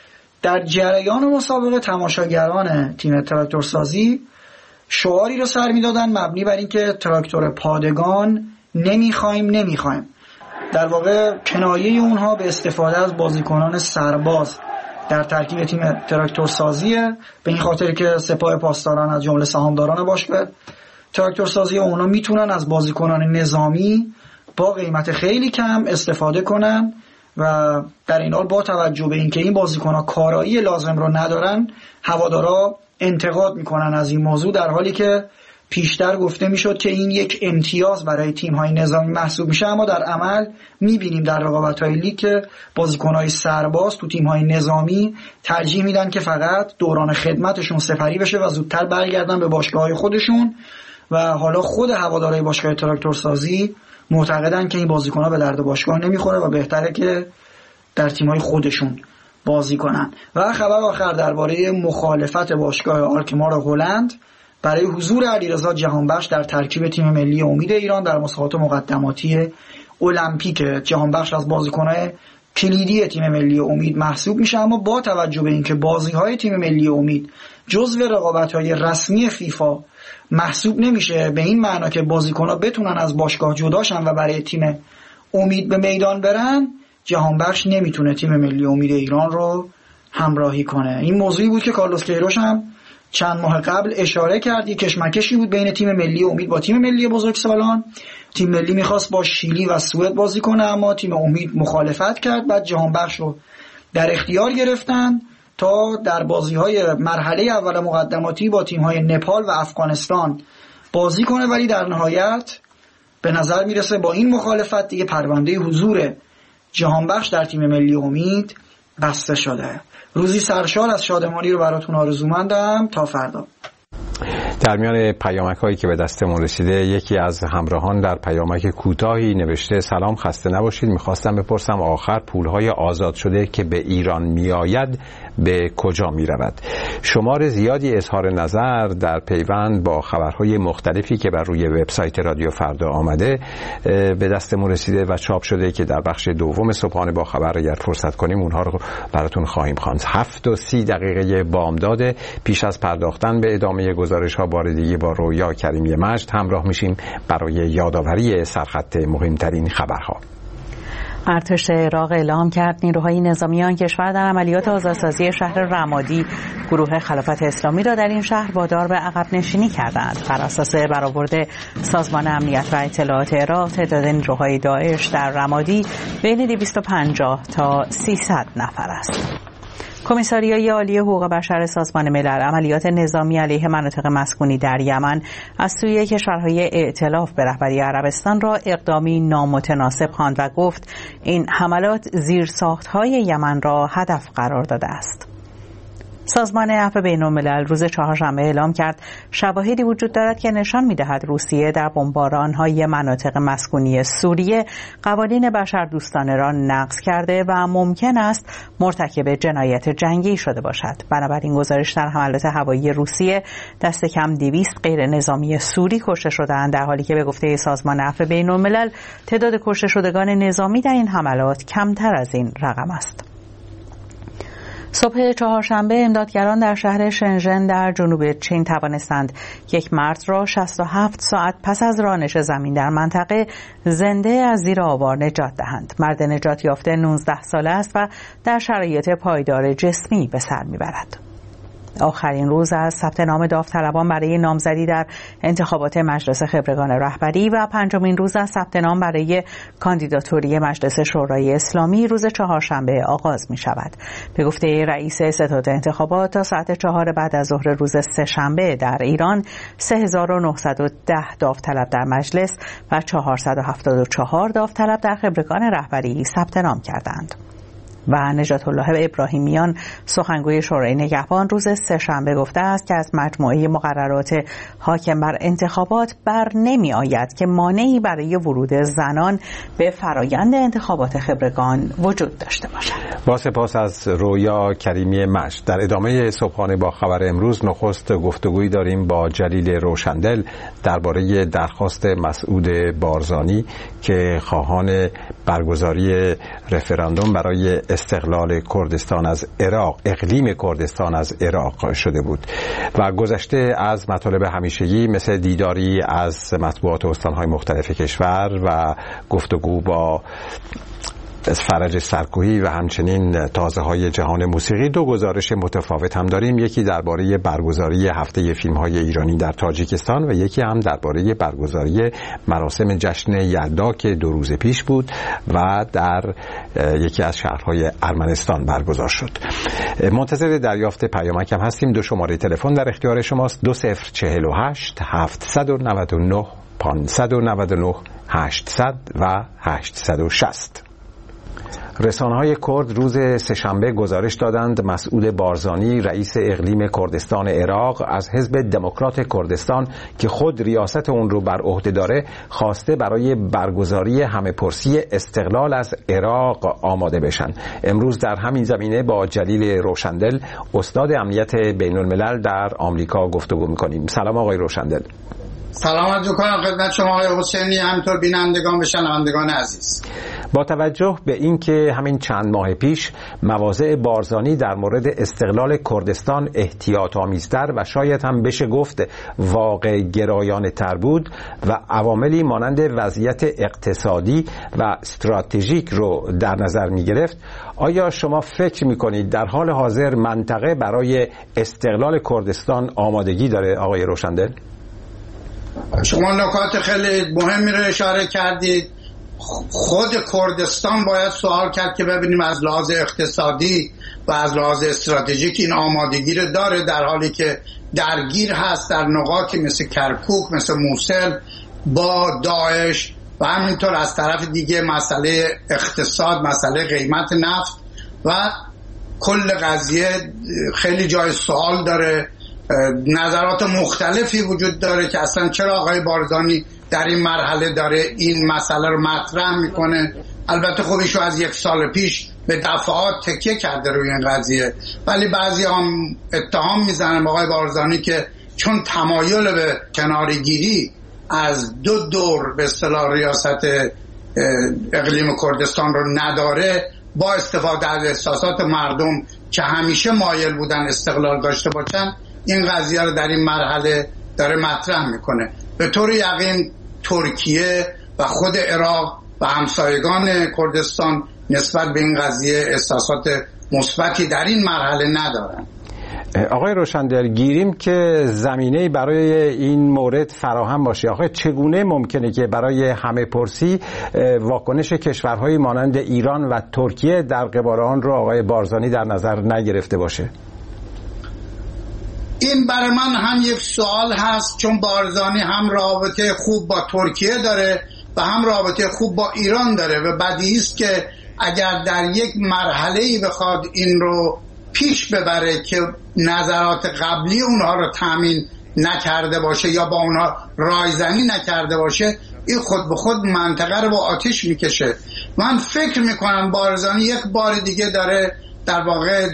S8: در جریان مسابقه تماشاگران تیم تراکتورسازی شعاری رو سر میدادن مبنی بر اینکه تراکتور پادگان نمیخوایم نمیخوایم. در واقع کنایه اونها به استفاده از بازیکنان سرباز در ترکیب تیم تراکتورسازیه، به این خاطر که سپاه پاسداران از جمله سهامداران باشگاه تراکتورسازی اونا میتونن از بازیکنان نظامی با قیمت خیلی کم استفاده کنن و در این حال با توجه به اینکه این بازیکن‌ها کارایی لازم رو ندارن هوادارا انتقاد میکنن از این موضوع، در حالی که پیشتر گفته میشد که این یک امتیاز برای تیم‌های نظامی محسوب میشه، اما در عمل میبینیم در رقابت‌های لیگ که بازیکن‌های سرباز تو تیم‌های نظامی ترجیح میدن که فقط دوران خدمتشون سپری بشه و زودتر برگردن به باشگاه‌های خودشون و حالا خود هوادارهای باشگاه تراکتورسازی معتقدن که این بازیکن‌ها به درد باشگاه نمیخوره و بهتره که در تیم‌های خودشون بازی کنن. و خبر آخر درباره مخالفت باشگاه آلکمار هلند برای حضور علیرضا جهانبخش در ترکیب تیم ملی امید ایران در مسابقات مقدماتی المپیک. جهانبخش از بازیکن‌های کلیدی تیم ملی امید محسوب میشه، اما با توجه به اینکه بازی‌های تیم ملی امید جزو رقابت‌های رسمی فیفا محسوب نمیشه، به این معنا که بازیکن‌ها بتونن از باشگاه جداشن و برای تیم امید به میدان برن، جهانبخش نمیتونه تیم ملی امید ایران رو همراهی کنه. این موضوعی بود که کارلوس کیروش هم چند ماه قبل اشاره کرد. یک کشمکشی بود بین تیم ملی امید با تیم ملی بزرگسالان. تیم ملی میخواست با شیلی و سوئد بازی کنه اما تیم امید مخالفت کرد. بعد جهانبخش رو در اختیار گرفتن تا در بازی‌های مرحله اول مقدماتی با تیم‌های نپال و افغانستان بازی کنه، ولی در نهایت به نظر میرسه با این مخالفت دیگه پرونده حضور جهانبخش در تیم ملی امید بسته شده. روزی سرشار از شادمانی رو براتون آرزومندم. تا فردا.
S2: در میان پیامک هایی که به دستمون رسیده، یکی از همراهان در پیامک کوتاهی نوشته: سلام، خسته نباشید، میخواستم بپرسم آخر پول های آزاد شده که به ایران میآید به کجا می رود؟ شمار زیادی اظهار نظر در پیوند با خبرهای مختلفی که بر روی وبسایت رادیو فردا آمده به دستمون رسیده و چاپ شده که در بخش دوم صبحانه با خبر اگر فرصت کنیم اونها رو براتون خواهیم خواند. هفت و سی دقیقه بامداد. پیش از پرداختن به ادامه گزارش ها بار دیگه با رویا کریمی مجد همراه میشیم برای یادآوری سرخط مهمترین خبرها.
S3: ارتش عراق اعلام کرد نیروهای نظامی آن کشور در عملیات آزادسازی شهر رمادی گروه خلافت اسلامی را در این شهر وادار به عقب نشینی کردند. بر اساس برآورد سازمان امنیت و اطلاعات عراق، تعداد نیروهای داعش در رمادی بین دویست و پنجاه تا سیصد نفر است. کمیساریای عالی حقوق بشر سازمان ملل عملیات نظامی علیه مناطق مسکونی در یمن از سوی کشورهای ائتلاف به رهبری عربستان را اقدامی نامتناسب خواند و گفت این حملات زیرساخت‌های یمن را هدف قرار داده است. سازمان عفو بین‌الملل روز چهارشنبه اعلام کرد شواهدی وجود دارد که نشان می‌دهد روسیه در بمباران‌های مناطق مسکونی سوریه قوانین بشردوستانه را نقض کرده و ممکن است مرتکب جنایت جنگی شده باشد. بنابراین گزارش در حملات هوایی روسیه دست کم دویست غیر نظامی سوری کشته شده‌اند، در حالی که به گفته سازمان عفو بین‌الملل تعداد کشته شدگان نظامی در این حملات کمتر از این رقم است. صبح چهارشنبه امدادگران در شهر شنژن در جنوب چین توانستند یک مرد را شصت و هفت ساعت پس از رانش زمین در منطقه زنده از زیر آوار نجات دهند. مرد نجات یافته نوزده ساله است و در شرایط پایدار جسمی به سر میبرد. آخرین روز از ثبت نام داوطلبان برای نامزدی در انتخابات مجلس خبرگان رهبری و پنجمین روز از ثبت نام برای کاندیداتوری مجلس شورای اسلامی روز چهارشنبه آغاز می شود. به گفته رئیس ستاد انتخابات تا ساعت چهار بعد از ظهر روز سه‌شنبه در ایران سه هزار و نهصد و ده داوطلب در مجلس و چهارصد و هفتاد و چهار داوطلب در خبرگان رهبری ثبت نام کردند. و نجات الله ابراهیمیان سخنگوی شورای نگهبان روز سه‌شنبه گفته است که از مجموعه مقررات حاکم بر انتخابات بر نمی آید که مانعی برای ورود زنان به فرایند انتخابات خبرگان وجود داشته باشد.
S2: با سپاس از رویا کریمی مجد. در ادامه صبحانه با خبر امروز نخست گفتگویی داریم با جلیل روشندل درباره درخواست مسعود بارزانی که خواهان برگزاری رفراندوم برای استقلال کردستان از عراق، اقلیم کردستان از عراق شده بود و گذشته از مطالب همیشگی مثل دیداری از مطبوعات استانهای مختلف کشور و گفتگو با فرج سرکوهی و همچنین تازه های جهان موسیقی، دو گزارش متفاوت هم داریم. یکی درباره برگزاری هفته فیلم های ایرانی در تاجیکستان و یکی هم درباره برگزاری مراسم جشن یلدا که دو روز پیش بود و در یکی از شهرهای ارمنستان برگزار شد. منتظر دریافت پیامک هم هستیم. دو شماره تلفن در اختیار شماست: دو صفر چهل و هشت هفتصد و نود و نه پانصد و نود و نه هشتصد و هشتصد و شصت. رسانه‌های کرد روز سه‌شنبه گزارش دادند مسعود بارزانی رئیس اقلیم کردستان عراق از حزب دموکرات کردستان که خود ریاست اون رو بر عهده داره خواسته برای برگزاری همه‌پرسی استقلال از عراق آماده بشن. امروز در همین زمینه با جلیل روشندل استاد امنیت بین الملل در آمریکا گفتگو می‌کنیم. سلام آقای روشندل.
S9: سلام عرض می‌کنم خدمت شما آقای حسینی، همینطور بینندگان و شنوندگان عزیز.
S2: با توجه به اینکه همین چند ماه پیش مواضع بارزانی در مورد استقلال کردستان احتیاط آمیزتر و شاید هم بشه گفت واقع گرایانه تر بود و عواملی مانند وضعیت اقتصادی و استراتژیک رو در نظر می گرفت، آیا شما فکر می کنید در حال حاضر منطقه برای استقلال کردستان آمادگی داره آقای روشندل؟
S9: شما نکات خیلی مهمی رو اشاره کردید. خود کردستان باید سوال کرد که ببینیم از لحاظ اقتصادی و از لحاظ استراتژیک این آمادگی رو داره، در حالی که درگیر هست در نقاطی مثل کرکوک، مثل موسل با داعش و همینطور از طرف دیگه مسئله اقتصاد، مسئله قیمت نفت و کل قضیه خیلی جای سوال داره. نظرات مختلفی وجود داره که اصلا چرا آقای بارزانی در این مرحله داره این مسئله رو مطرح میکنه. البته خب ایشو از یک سال پیش به دفعات تکیه کرده روی این قضیه، ولی بعضی هم اتهام میزنن آقای بارزانی که چون تمایل به کنارگیری از دو دور به اصطلاح ریاست اقلیم کردستان رو نداره، با استفاده از احساسات مردم که همیشه مایل بودن استقلال داشته باشن این قضیه رو در این مرحله داره مطرح میکنه. به طور یقین ترکیه و خود عراق و همسایگان کردستان نسبت به این قضیه احساسات مثبتی در این مرحله ندارن.
S2: آقای روشندل، گیریم که زمینه برای این مورد فراهم باشه. آقای چگونه ممکنه که برای همه پرسی واکنش کشورهای مانند ایران و ترکیه در قبال آن رو آقای بارزانی در نظر نگرفته باشه؟
S9: این برای من هم یک سوال هست، چون بارزانی هم رابطه خوب با ترکیه داره و هم رابطه خوب با ایران داره و بدیهی است که اگر در یک مرحله‌ای بخواد این رو پیش ببره که نظرات قبلی اونها رو تامین نکرده باشه یا با اونها رایزنی نکرده باشه، این خود به خود منطقه رو با آتش میکشه. من فکر میکنم بارزانی یک بار دیگه داره در واقع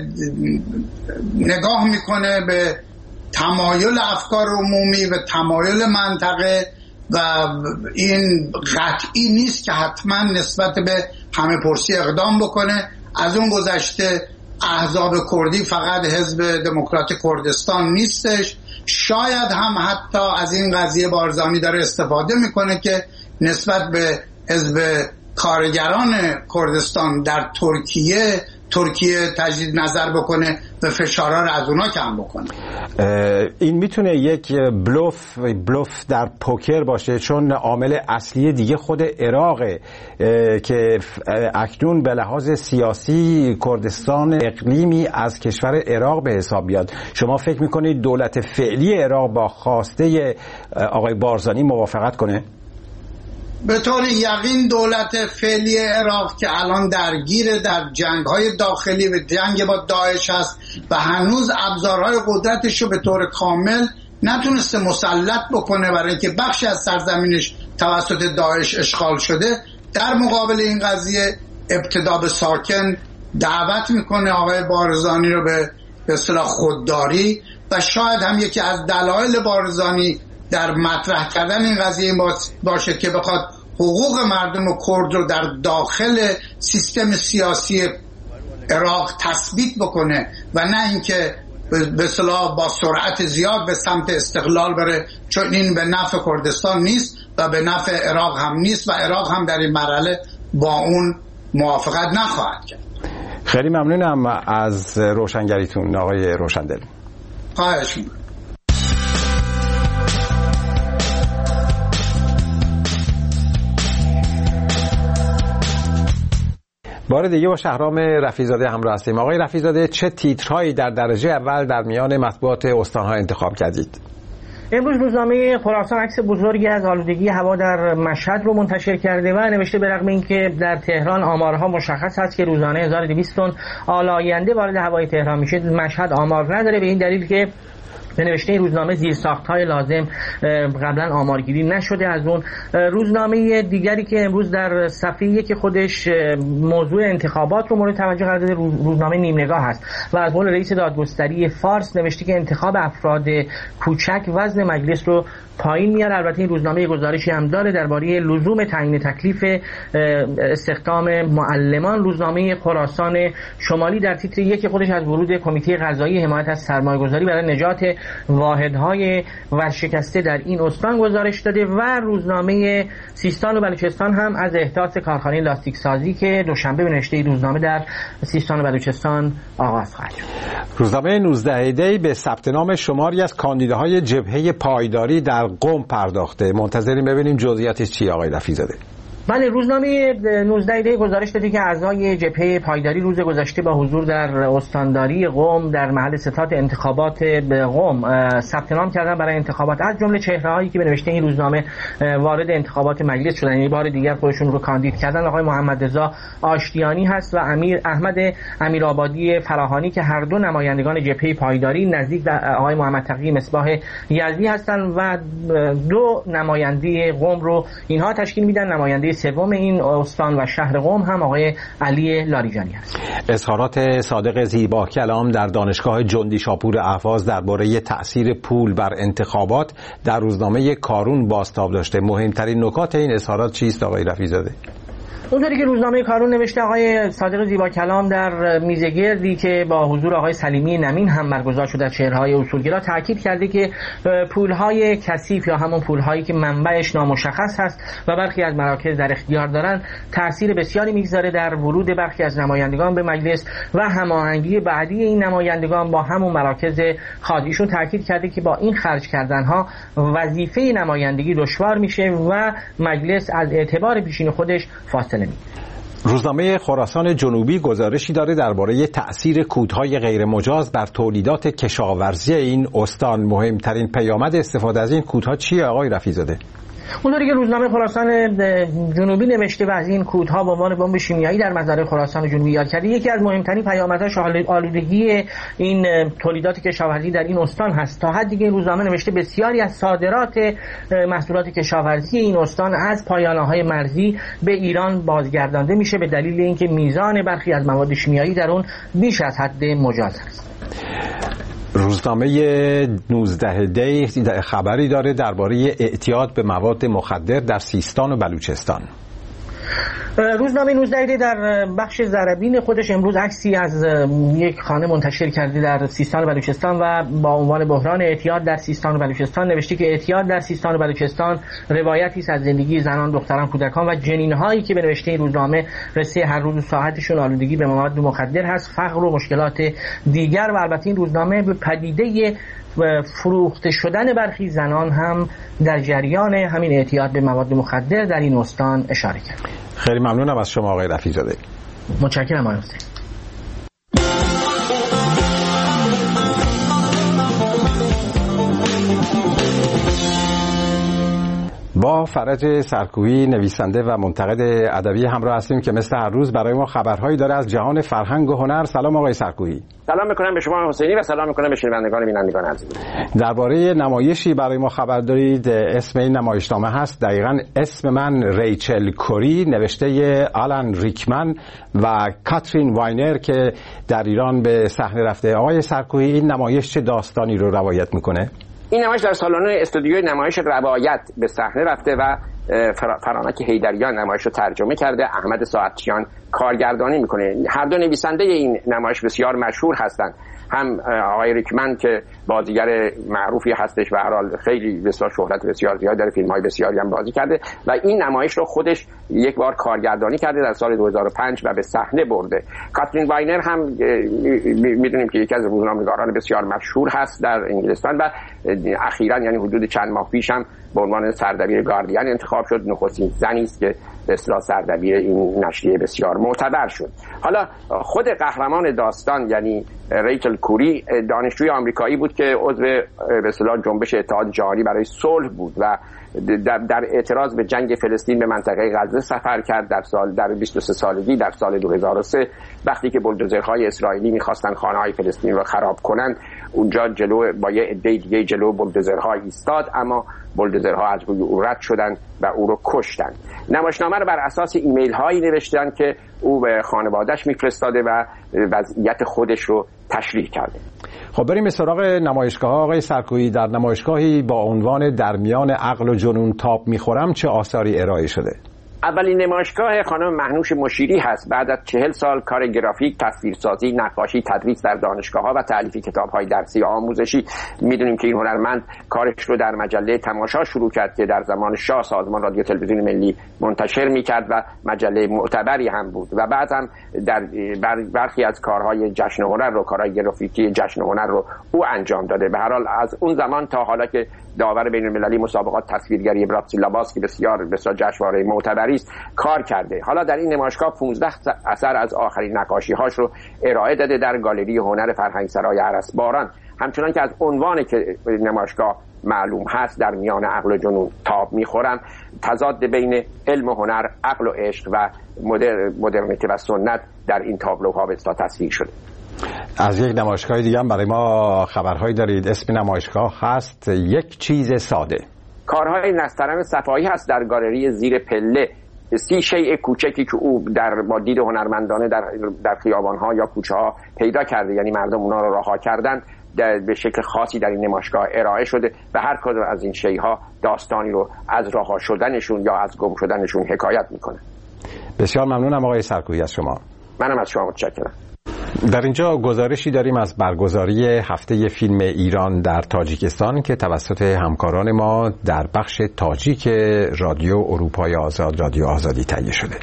S9: نگاه میکنه به تمایل افکار عمومی و تمایل منطقه و این قطعی نیست که حتما نسبت به همه پرسی اقدام بکنه. از اون گذشته احزاب کردی فقط حزب دموکرات کردستان نیستش، شاید هم حتی از این قضیه بارزانی داره استفاده میکنه که نسبت به حزب کارگران کردستان در ترکیه ترکیه تجدید نظر بکنه و فشارها رو از اونا کم بکنه.
S2: این میتونه یک بلوف بلوف در پوکر باشه، چون عامل اصلی دیگه خود عراقه که اکنون به لحاظ سیاسی کردستان اقلیمی از کشور عراق به حساب بیاد. شما فکر میکنید دولت فعلی عراق با خواسته آقای بارزانی موافقت کنه؟
S9: به طور یقین دولت فعلی عراق که الان درگیر در جنگ‌های داخلی و جنگ با داعش است و هنوز ابزارهای قدرتش رو به طور کامل نتونسته مسلط بکنه برای اینکه بخشی از سرزمینش توسط داعش اشغال شده، در مقابل این قضیه ابتدا به ساکن دعوت میکنه آقای بارزانی رو به به اصطلاح خودداری و شاید هم یکی از دلایل بارزانی در مطرح کردن این قضیه باشه که بخواد حقوق مردم کرد رو در داخل سیستم سیاسی عراق تثبیت بکنه و نه اینکه به اصطلاح با سرعت زیاد به سمت استقلال بره، چون این به نفع کردستان نیست و به نفع عراق هم نیست و عراق هم در این مرحله با اون موافقت نخواهد کرد.
S2: خیلی ممنونم از روشنگریتون آقای روشندل.
S9: خواهش می‌کنم.
S2: بار دیگه با شهرام رفیع‌زاده همراه هستیم. آقای رفیع‌زاده، چه تیترهایی در درجه اول در میان مطبوعات استان‌ها انتخاب کردید؟
S7: امروز روزنامه خراسان عکس بزرگی از آلودگی هوا در مشهد رو منتشر کرده و نوشته به رغم اینکه در تهران آمارها مشخص هست که روزانه هزار و دویست تن آلاینده وارد هوای تهران میشه، مشهد آمار نداره، به این دلیل که به نوشته روزنامه زیرساخت‌های لازم قبلا آمارگیری نشده از اون. روزنامه دیگری که امروز در صفحه یک خودش موضوع انتخابات رو مورد توجه قرار داده روزنامه نیم نگاه هست و از قول رئیس دادگستری فارس نوشته که انتخاب افراد کوچک وزن مجلس رو پایین میاره. البته این روزنامه گزارشی هم داره درباره لزوم تعیین تکلیف استخدام معلمان. روزنامه خراسان شمالی در تیتر یک خودش از ورود کمیته قضایی حمایت از سرمایه‌گذاری برای نجات واحدهای ورشکسته در این استان گزارش داده و روزنامه سیستان و بلوچستان هم از احداث کارخانه لاستیک سازی که دوشنبه به نوشته روزنامه در سیستان و بلوچستان آغاز خواهد شد.
S2: روزنامه نوزده دی به ثبت نام شماری از کاندیداهای جبهه پایداری در قم پرداخته. منتظریم ببینیم جزئیاتش چی آقای رفیع‌زاده.
S7: بله، روزنامه نوزده دی گزارش داده که اعضای جبهه پایداری روز گذشته با حضور در استانداری قم در محل ستاد انتخابات قم ثبت نام کردن برای انتخابات. از جمله چهره‌هایی که به نوشته این روزنامه وارد انتخابات مجلس شدن، یعنی بار دیگر خودشون رو کاندید کردن، آقای محمد رضا آشتیانی هست و امیر احمد امیرآبادی فراهانی که هر دو نمایندگان جبهه پایداری نزدیک به آقای محمد تقی مصباح یزدی هستند و دو نماینده قم رو اینها تشکیل میدن. نماینده سوم این استان و شهر قم هم آقای علی لاریجانی است.
S2: اظهارات صادق زیبا کلام در دانشگاه جندی شاپور اهواز درباره تأثیر پول بر انتخابات در روزنامه کارون بازتاب داشته. مهمترین نکات این اظهارات چیست آقای رفیع‌زاده؟
S7: اونطوری که روزنامه کارون نوشته، آقای صادق زیبا کلام در میزگردی که با حضور آقای سلیمی نمین هم برگزار شده از چهره‌های اصولگرا تاکید کرده که پول‌های کثیف یا همون پول‌هایی که منبعش نامشخص هست و برخی از مراکز در اختیار دارن تأثیر بسیاری میگذاره در ورود برخی از نمایندگان به مجلس و هماهنگی بعدی این نمایندگان با همون مراکز خاص. ایشون تاکید کرده که با این خرج کردن‌ها وظیفه نمایندگی دشوار میشه و مجلس از اعتبار پیشین خودش فاصله.
S2: روزنامه خراسان جنوبی گزارشی داره درباره تأثیر کودهای غیر مجاز بر تولیدات کشاورزی این استان. مهمترین پیامد استفاده از این کودها چیه آقای رفیع‌زاده؟
S7: اونطوری که روزنامه خراسان جنوبی نوشته و از این کودها به عنوان بمب شیمیایی در مزارع خراسان جنوبی یاد کرده، یکی از مهمترین پیامدهاش آلودگی این تولیدات کشاورزی در این استان هست. تا حدی که روزنامه نوشته بسیاری از صادرات محصولات کشاورزی این استان از پایانه‌های مرزی به ایران بازگردانده میشه به دلیل اینکه میزان برخی از مواد شیمیایی در اون بیش از حد مجاز است.
S2: روزنامه نوزده دی خبری داره درباره اعتیاد به مواد مخدر در سیستان و بلوچستان.
S7: روزنامه نوزده دی در بخش زربین خودش امروز عکسی از یک خانه منتشر کرده در سیستان و بلوچستان و با عنوان بحران اعتیاد در سیستان و بلوچستان نوشته که اعتیاد در سیستان و بلوچستان روایتی است از زندگی زنان، دختران، کودکان و جنین‌هایی که به نوشته این روزنامه رسه هر روز ساعتشون آلودگی به مواد مخدر هست، فقر و مشکلات دیگر. و البته این روزنامه به پدیده و فروخته شدن برخی زنان هم در جریان همین اعتیاد به مواد مخدر در این استان اشاره کرد.
S2: خیلی ممنونم از شما آقای رفیع‌زاده.
S7: متشکرم آقای حسین.
S2: با فرج سرکویی نویسنده و منتقد ادبی همراه هستیم که مثل هر روز برای ما خبرهایی داره از جهان فرهنگ و هنر. سلام آقای سرکویی.
S10: سلام میکنم به شما حسینی و سلام میکنم به شنوندگان و بینندگان عزیز.
S2: درباره نمایشی برای ما خبر دارید. اسم این نمایشنامه هست دقیقاً اسم من ریچل کوری، نوشته آلن ریکمن و کاترین واینر که در ایران به صحنه رفته. آقای سرکویی، این نمایش چه داستانی رو روایت میکنه؟
S10: این نمایش در سالن استودیوی نمایش روایت به صحنه رفته و فرانک حیدریان نمایش رو ترجمه کرده، احمد ساعتیان کارگردانی میکنه. هر دو نویسنده این نمایش بسیار مشهور هستند. هم آقای ریکمن که بازیگر معروفی هستش و هر حال خیلی بسیار شهرت بسیار زیاد داره، فیلم‌های بسیاری هم بازی کرده و این نمایش رو خودش یک بار کارگردانی کرده در سال دو هزار و پنج و به صحنه برده. کاترین واینر هم میدونیم که یکی از روزنامه‌نگاران بسیار مشهور هست در انگلستان و اخیراً یعنی حدود چند ماه پیش هم به عنوان سردبیر گاردین انتخاب شد. نخستین زنی است که به اصطلاح سردبیر این نشریه بسیار معتبر شد. حالا خود قهرمان داستان یعنی ریچل کوری دانشجوی آمریکایی بود که عضو به اصطلاح جنبش اتحاد جهانی برای صلح بود و در اعتراض به جنگ فلسطین به منطقه غزه سفر کرد در سال در بیست و سه سالگی در سال دو هزار و سه وقتی که بولدوزرهای اسرائیلی می‌خواستن خانه‌های فلسطین رو خراب کنن. اونجا جلو با یه عده دیگه جلو بولدوزرها ایستاد اما بولدوزرها از روی او رد شدن و او رو کشتن. نمایشنامه رو بر اساس ایمیل هایی نوشتن که او به خانواده‌اش میفرستاده و وضعیت خودش رو تشریح کرده.
S2: خب بریم به سراغ نمایشگاه. آقای سرکویی، در نمایشگاهی با عنوان در میان عقل و جنون تاب میخورم چه آثاری ارائه شده؟
S10: اولین نمایشگاه خانم مهنوش مشیری هست. بعد از چهل سال کار گرافیک، تصویرسازی، نقاشی، تدریس در دانشگاه‌ها و تألیف کتاب‌های درسی آموزشی، می‌دونیم که این هنرمند کارش رو در مجله تماشا شروع کرد که در زمان شاه سازمان رادیو تلویزیون ملی منتشر می‌کرد و مجله معتبری هم بود و بعد هم در برخی از کارهای جشن هنر رو کارهای گرافیکی جشن هنر رو او انجام داده. به هر حال از اون زمان تا حالا که داور بین‌المللی مسابقات تصویرگری براتسلاوا که بسیار بسیار جشنواره معتبری پاریس کار کرده. حالا در این نمایشگاه پانزده اثر از آخرین نقاشی‌هاش رو ارائه داده در گالری هنر فرهنگسرای ارسباران. همچنان که از عنوان که نمایشگاه معلوم هست در میان عقل و جنون تاب میخورن، تضاد بین علم و هنر، عقل و عشق و مدر... مدرنیته و سنت در این تابلوها به اصطلاح تصویر شده.
S2: از یک نمایشگاه دیگه هم برای ما خبرهایی دارید. اسم نمایشگاه هست یک چیز ساده.
S10: کارهای نسترن صفایی هست در گالری زیر پله. سی شیء کوچکی که او در با دید هنرمندانه در در خیابان‌ها یا کوچه‌ها پیدا کرده، یعنی مردم اونا رو رها کردن، به شکل خاصی در این نمایشگاه ارائه شده و هر کدوم از این شی‌ها داستانی رو از رها شدنشون یا از گم شدنشون حکایت میکنه.
S2: بسیار ممنونم آقای سرکویی از شما.
S10: منم از شما متشکرم.
S2: در اینجا گزارشی داریم از برگزاری هفته فیلم ایران در تاجیکستان که توسط همکاران ما در بخش تاجیک رادیو اروپای آزاد، رادیو آزادی تهیه شده.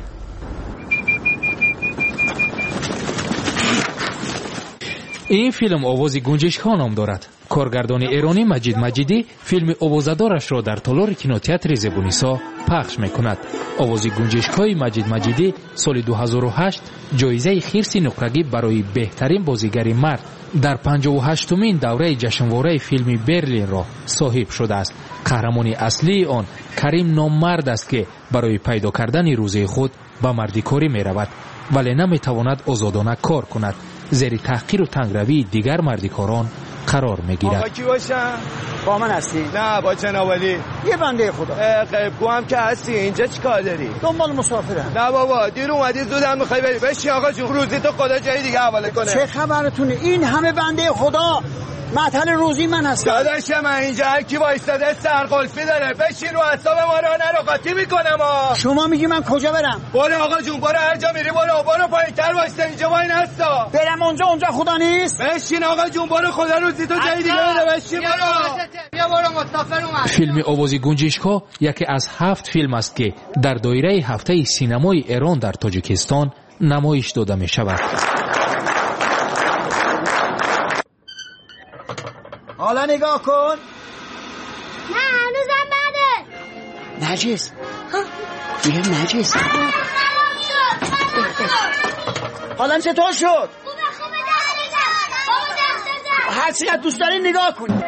S11: این فیلم آواز گنجشک‌ها نام دارد. کارگردان ایرانی مجید مجیدی فیلم آوازدارش را در تالار کینوتئاتر زبونیسا پخش می‌کند. آواز گنجشک‌های مجید مجیدی سال دو هزار و هشت جایزه خرس نقرگی برای بهترین بازیگر مرد در پنجاه و هشتمین دوره جشنواره فیلم برلین را صاحب شده است. قهرمان اصلی آن کریم نامرد است که برای پیدا کردن روزی خود به مردیکاری می‌رود ولی نمی‌تواند آزادانه کار کند. زیر تحقیر و تنگروی دیگر مردیکاران قرار میگیرد.
S12: با کی باشم؟ با من هستی؟ نه با جناب علی. یه بنده خدا. غیبگو هم که هستی، اینجا چیکار داری؟ دنبال مسافرم. نه بابا دیر اومدی زودم میخوای بری. بشین آقا جون، روزی تو خدا جای دیگه حواله کنه. چه خبرتونه؟ این همه بنده خدا معطل روزی من هستم. داداش من اینجا هر کی وایساده سرقلفی داره. بشین رو حساب ما رو نرو قاطی میکنم ها. شما میگی من کجا برم؟ برو آقا جون، برو هر جا میری برو. برو پایینتر وایسا، اینجا وای نستا. برم اونجا، اونجا خدا نیست. بشین آقا جون، برو خدا روزی تو جای دیگه بده. بشین برو. بیا برو مسافر اومد. فیلم آواز گنجشک‌ها یکی از هفت فیلم است که در دایره هفته سینمای ایران در تاجیکستان نمایش داده می شود. حالا نگاه کن.
S13: نه هنوزم بعده.
S12: نجس. میگم نجس. حالا چطور شد؟
S13: خوبه خوبه دست
S12: هر چقدر دوست داری نگاه کن.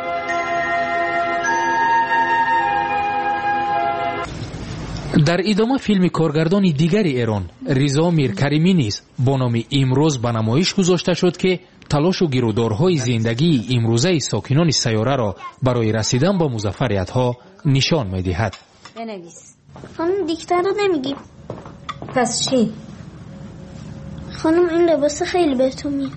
S11: در ادامه فیلم کارگردان دیگر ایران رضا میرکریمی نیز با نام امروز به نمایش گذاشته شد که تلاش و گیرودارهای زندگی امروزه ساکنان سیاره را برای رسیدن به موفقیت‌ها نشان می‌دهد.
S13: بنویس. خانم دیکته رو نمیگیم.
S14: پس چی؟
S13: خانم این لباس خیلی بهتون میاد.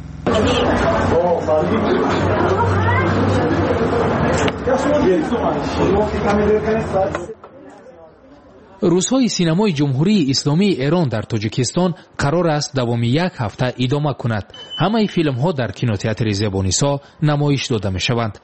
S11: روزهای سینمای جمهوری اسلامی ایران در تاجیکستان قرار است دوام یک هفته ادامه کند. همه فیلم ها در کینوتئاتر زبونیسا نمایش داده می شوند.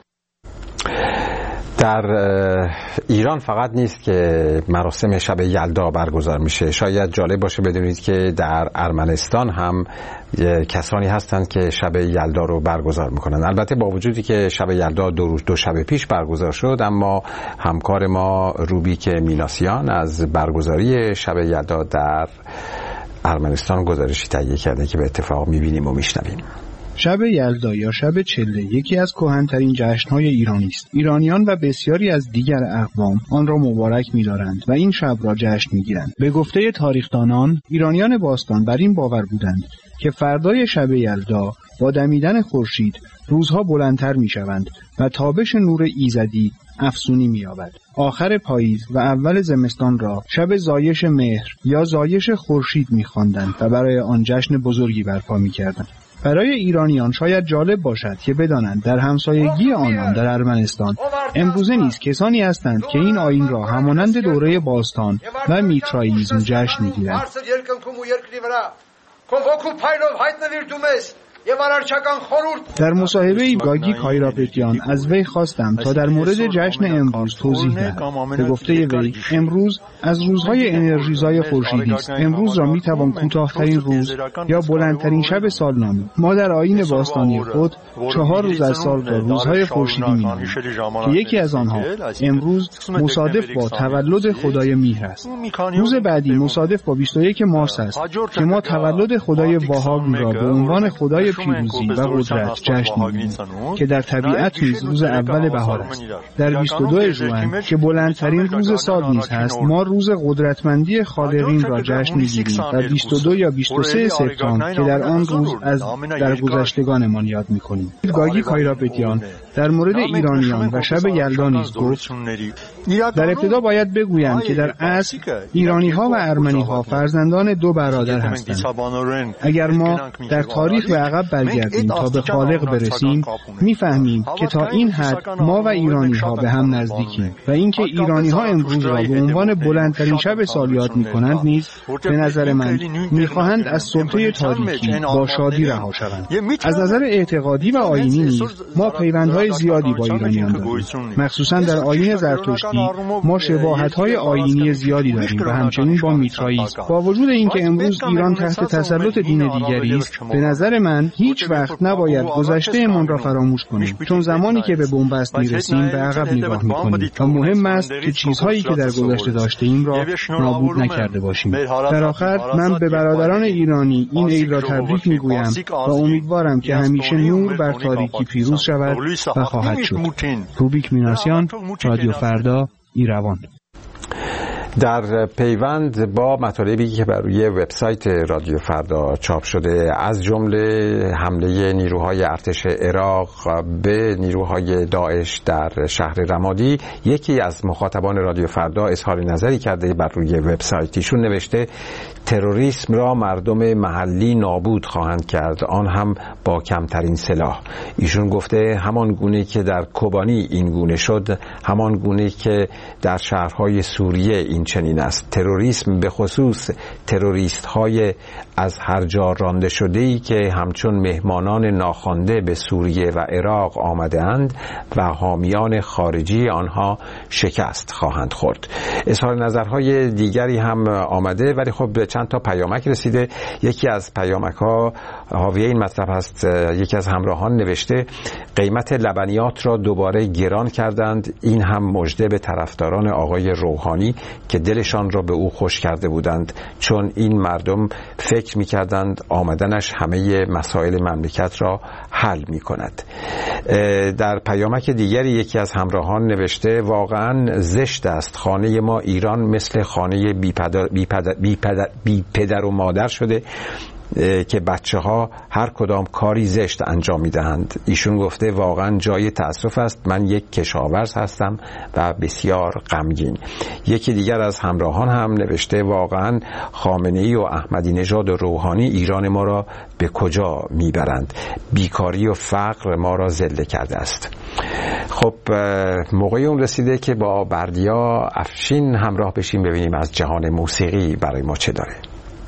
S2: در ایران فقط نیست که مراسم شب یلدا برگزار میشه. شاید جالب باشه بدونید که در ارمنستان هم کسانی هستند که شب یلدا رو برگزار میکنن. البته با وجودی که شب یلدا دو روز دو شب پیش برگزار شد، اما همکار ما روبیک میناسیان از برگزاری شب یلدا در ارمنستان گزارشی تهیه کرده که به اتفاق میبینیم و میشنویم.
S15: شب یلدا یا شب چله یکی از کهن‌ترین جشن‌های ایرانی است. ایرانیان و بسیاری از دیگر اقوام آن را مبارک می‌دارند و این شب را جشن می‌گیرند. به گفته تاریخ‌دانان، ایرانیان باستان بر این باور بودند که فردای شب یلدا با دمیدن خورشید روزها بلندتر می‌شوند و تابش نور ایزدی افزونی می‌یابد. آخر پاییز و اول زمستان را شب زایش مهر یا زایش خورشید می‌خواندند و برای آن جشن بزرگی برپا می‌کردند. برای ایرانیان شاید جالب باشد که بدانند در همسایگی آنان در ارمنستان امروزه نیز کسانی هستند که این آیین را همانند دوره باستان و میترائیسم جشن می‌گیرند. در مصاحبه‌ای گاگی کایراپتیان از وی خواستم تا در مورد جشن امروز توضیح دهد. به گفته وی امروز از روزهای انرژیزای خورشیدی است. امروز را میتوان کوتاه‌ترین روز یا بلندترین شب سال نامید. ما در آیین باستانی خود چهار روز از سال را روزهای خورشیدی می‌نامیم که یکی از آنها امروز مصادف با تولد خدای مهر است. روز بعدی مصادف با بیست و یک مارس است که ما تولد خدای واهاب را به عنوان خدای پیروزی و قدرت جشن می‌گیریم که در طبیعت نیز روز اول بهار است. در بیست و دو ژوئن که بلندترین روز سال نیز هست، ما روز قدرتمندی خالقین را جشن می‌گیریم و بیست و دو یا بیست و سه سپتامبر که در آن روز از درگذشتگانمان یاد می‌کنیم. گاگی کایراپتیان در مورد ایرانیان و شب یلدا نیز گفت: در ابتدا باید بگویم که در اصل ایرانی‌ها و ارمنی‌ها فرزندان دو برادر هستند. اگر ما در تاریخ به عقب برگردیم تا به خالق برسیم، می‌فهمیم که تا این حد ما و ایرانی‌ها به هم نزدیکیم و اینکه ایرانی‌ها امروز را به عنوان بلندترین شب سال یاد می‌کنند نیز به نظر من می‌خواهند از سلطه تاریکی با شادی رها شوند. از نظر اعتقادی و آیینی نیز ما پیوندهای زیادی با ایرانیان داریم. مخصوصا در آیین زرتشتی ما شباهت‌های آیینی زیادی داریم و همچنین با میترائیسم. با وجود اینکه امروز ایران تحت تسلط دین دیگری است، به نظر من هیچ وقت نباید گذشته‌مان را فراموش کنیم، چون زمانی که به بنبست می‌رسیم به عقب نگاه می‌کنیم و مهم است که چیزهایی که در گذشته داشته‌ایم را نابود نکرده باشیم. در آخر من به برادران ایرانی این عید را تبریک می‌گویم و امیدوارم که همیشه نور بر تاریکی پیروز شود و خواهد شد. روبیک میناسیان، رادیو فردا، ایروان.
S2: در پیوند با مطالبی که بر روی وبسایت رادیو فردا چاپ شده، از جمله حمله نیروهای ارتش عراق به نیروهای داعش در شهر رمادی، یکی از مخاطبان رادیو فردا اظهار نظری کرده بر روی وبسایت. ایشون نوشته تروریسم را مردم محلی نابود خواهند کرد، آن هم با کمترین سلاح. ایشون گفته همان گونه که در کوبانی این گونه شد، همان گونه که در شهرهای سوریه این چنین است. تروریسم به خصوص تروریست های از هر جا رانده شده‌ای که همچون مهمانان ناخوانده به سوریه و عراق آمده اند و حامیان خارجی آنها شکست خواهند خورد. اظهار نظرهای دیگری هم آمده، ولی خب چند تا پیامک رسیده. یکی از پیامک ها حاوی این مطلب هست. یکی از همراهان نوشته قیمت لبنیات را دوباره گران کردند، این هم مژده به طرفداران آقای روحانی که دلشان را به او خوش کرده بودند، چون این مردم فکر می‌کردند آمدنش همه مسائل مملکت را حل می‌کند. در پیامک دیگری یکی از همراهان نوشته واقعا زشت است، خانه ما ایران مثل خانه بی پدر, بی پدر, بی پدر, بی پدر و مادر شده که بچه ها هر کدام کاری زشت انجام می دهند. ایشون گفته واقعا جای تأسف است، من یک کشاورز هستم و بسیار غمگین. یکی دیگر از همراهان هم نوشته واقعا خامنه‌ای و احمدی نژاد و روحانی ایران ما را به کجا می برند، بیکاری و فقر ما را ذله کرده است. خب موقعی اون رسیده که با بردیا افشین همراه بشیم، ببینیم از جهان موسیقی برای ما چه داره.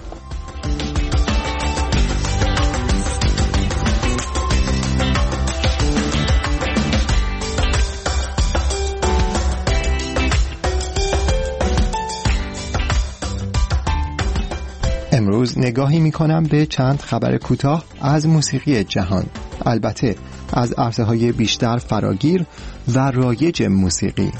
S16: امروز نگاهی می‌کنم به چند خبر کوتاه از موسیقی جهان، البته از عرصه‌های بیشتر فراگیر و رایج موسیقی.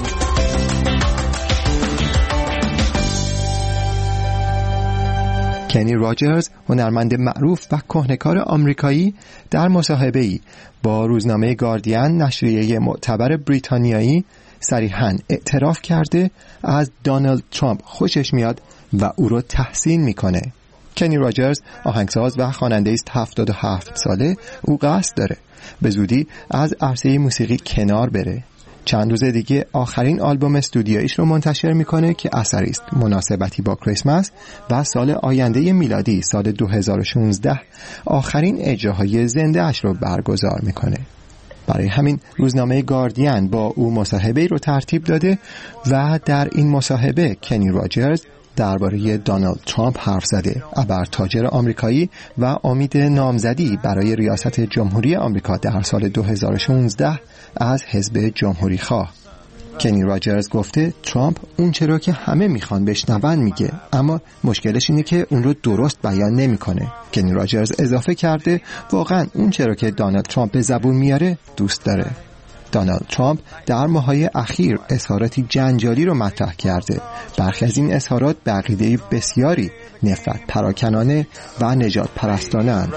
S16: کنی راجرز، هنرمند معروف و کهنه‌کار آمریکایی، در مصاحبه‌ای با روزنامه گاردین، نشریه معتبر بریتانیایی، صریحاً اعتراف کرده از دونالد ترامپ خوشش میاد و او رو تحسین میکنه. کنی راجرز آهنگساز و خواننده است هفتاد و هفت ساله. او قصد داره به زودی از عرصه موسیقی کنار بره. چند روز دیگه آخرین آلبوم استودیویش رو منتشر میکنه که اثری است مناسبتی با کریسمس و سال آینده میلادی سال دو هزار و شانزده آخرین اجراهای زنده اش رو برگزار میکنه. برای همین روزنامه گاردین با او مصاحبه‌ای رو ترتیب داده و در این مصاحبه کنی راجرز درباره دونالد ترامپ حرف زده، ابرتاجر آمریکایی و امید نامزدی برای ریاست جمهوری آمریکا در سال دو هزار و شانزده از حزب جمهوری خواه. کنی راجرز گفته ترامپ اون چرا که همه میخوان بشنون میگه، اما مشکلش اینه که اون رو درست بیان نمیکنه. کنی راجرز اضافه کرده واقعا اون چرا که دونالد ترامپ به زبون میاره دوست داره. دونالد ترامپ در ماه‌های اخیر اظهاراتی جنجالی رو مطرح کرده. برخی از این اظهارات به عقیده بسیاری نفرت پراکنانه و نجات پرستانه اند.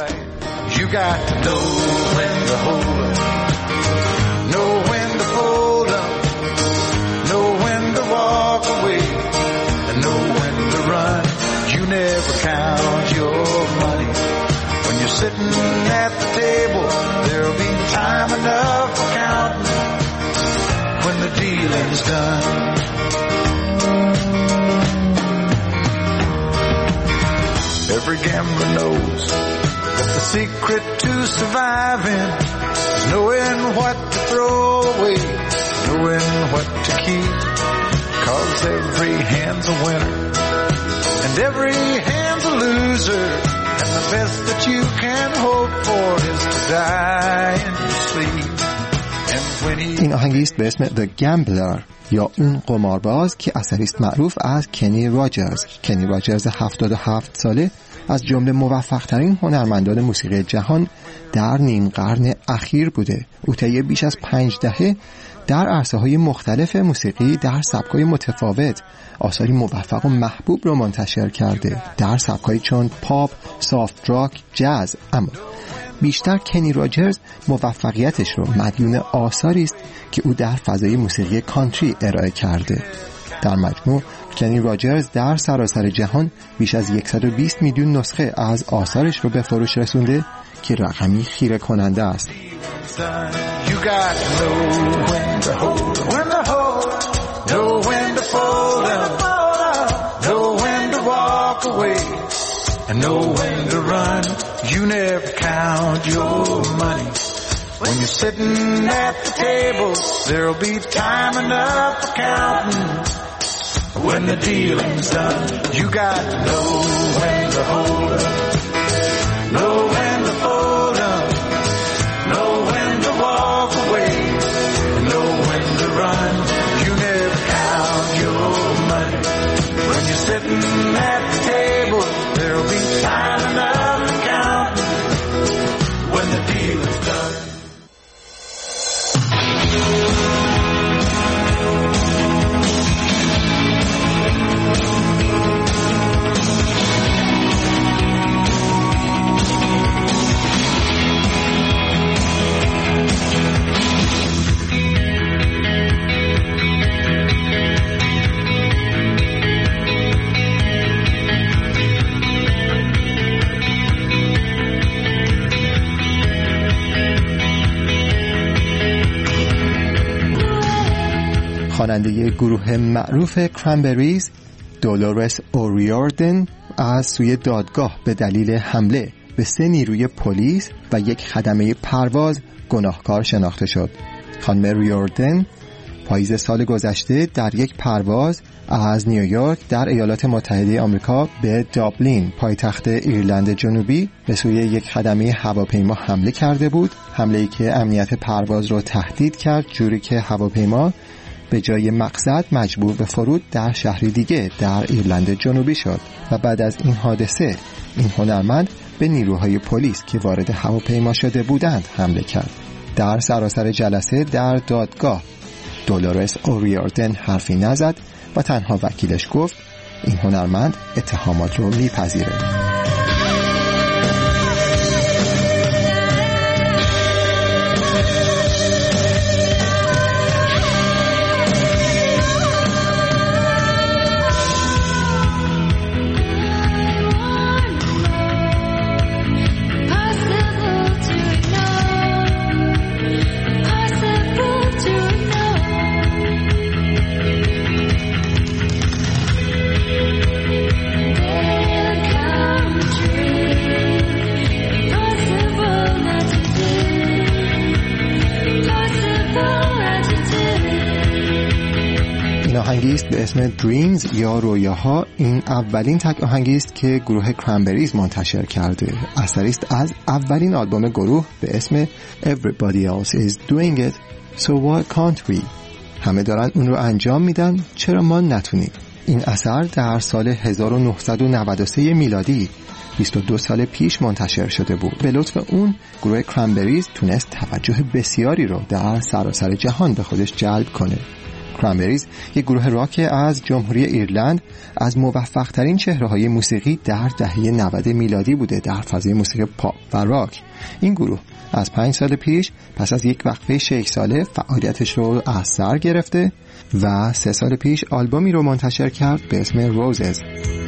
S17: Sitting at the table, there'll be time enough for counting when the dealing's done. Every gambler knows that the secret to surviving is knowing what to throw away, knowing what to keep, 'cause every hand's a winner and every hand's a loser. And the best that you can hope for is to die in your sleep. And when he...
S16: این آهنگی است به اسم The Gambler یا اون قمارباز که اثری است معروف از کنی راجرز. کنی راجرز هفتاد و هفت ساله از جمله موفق ترین هنرمندان موسیقی جهان در نیم قرن اخیر بوده. او طی بیش از پنج دهه در عرصه‌های مختلف موسیقی در سبک‌های متفاوت آثاری موفق و محبوب رو منتشر کرده، در سبک‌هایی چون پاپ، سافت راک، جاز. اما بیشتر کنی راجرز موفقیتش رو مدیون آثاری است که او در فضای موسیقی کانتری ارائه کرده. در مجموع کنی راجرز در سراسر جهان بیش از صد و بیست میلیون نسخه از آثارش رو به فروش رسونده که رقمی خیره کننده است.
S17: You got to know when to hold, when to hold, know when to fold up, know when to walk away, and know when to run. You never count your money. When you're sitting at the table, there'll be time enough for counting when the dealing's done. You got to know when to hold up, know when to fold up, know when to walk away, know when to run. You never count your money. When you're sitting at the table, there'll be time enough to count when the deal is done.
S16: خواننده گروه معروف کرنبریز دولورس اوریاردن از سوی دادگاه به دلیل حمله به سه نیروی پلیس و یک خدمه پرواز گناهکار شناخته شد. خانم ریوردن پاییز سال گذشته در یک پرواز از نیویورک در ایالات متحده آمریکا به دابلین پایتخت ایرلند جنوبی به سوی یک خدمه هواپیما حمله کرده بود. حمله‌ای که امنیت پرواز را تهدید کرد، جوری که هواپیما به جای مقصد مجبور به فرود در شهری دیگه در ایرلند جنوبی شد. و بعد از این حادثه این هنرمند به نیروهای پلیس که وارد هواپیما شده بودند حمله کرد. در سراسر جلسه در دادگاه دولورس اوریاردن حرفی نزد و تنها وکیلش گفت این هنرمند اتهامات رو میپذیره.
S17: They'll come
S16: آهنگی است به اسم Dreams یا رویاها. این اولین تک آهنگی است که گروه کرنبریز منتشر کرده. اثری است از اولین آلبوم گروه به اسم Everybody Else Is Doing It So Why Can't We. همه دارن اون رو انجام میدن، چرا ما نتونیم؟ این اثر در سال هزار و نهصد و نود و سه میلادی بیست و دو سال پیش منتشر شده بود. به لطف اون گروه کرنبریز تونست توجه بسیاری رو در سراسر جهان به خودش جلب کنه. کرنبریز یک گروه راک از جمهوری ایرلند از موفق ترین چهره های موسیقی در دهه نود میلادی بوده در فضای موسیقی پاپ و راک. این گروه از پنج سال پیش پس از یک وقفه شش ساله فعالیتش رو از سر گرفته و سه سال پیش آلبومی رو منتشر کرد به اسم روزز.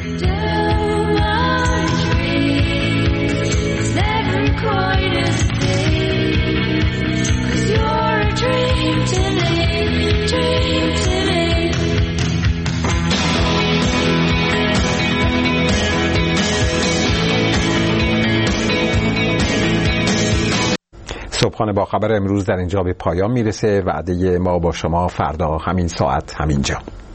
S2: صبحانه با خبر امروز در اینجا به پایان میرسه. وعده ما با شما فردا همین ساعت همینجا.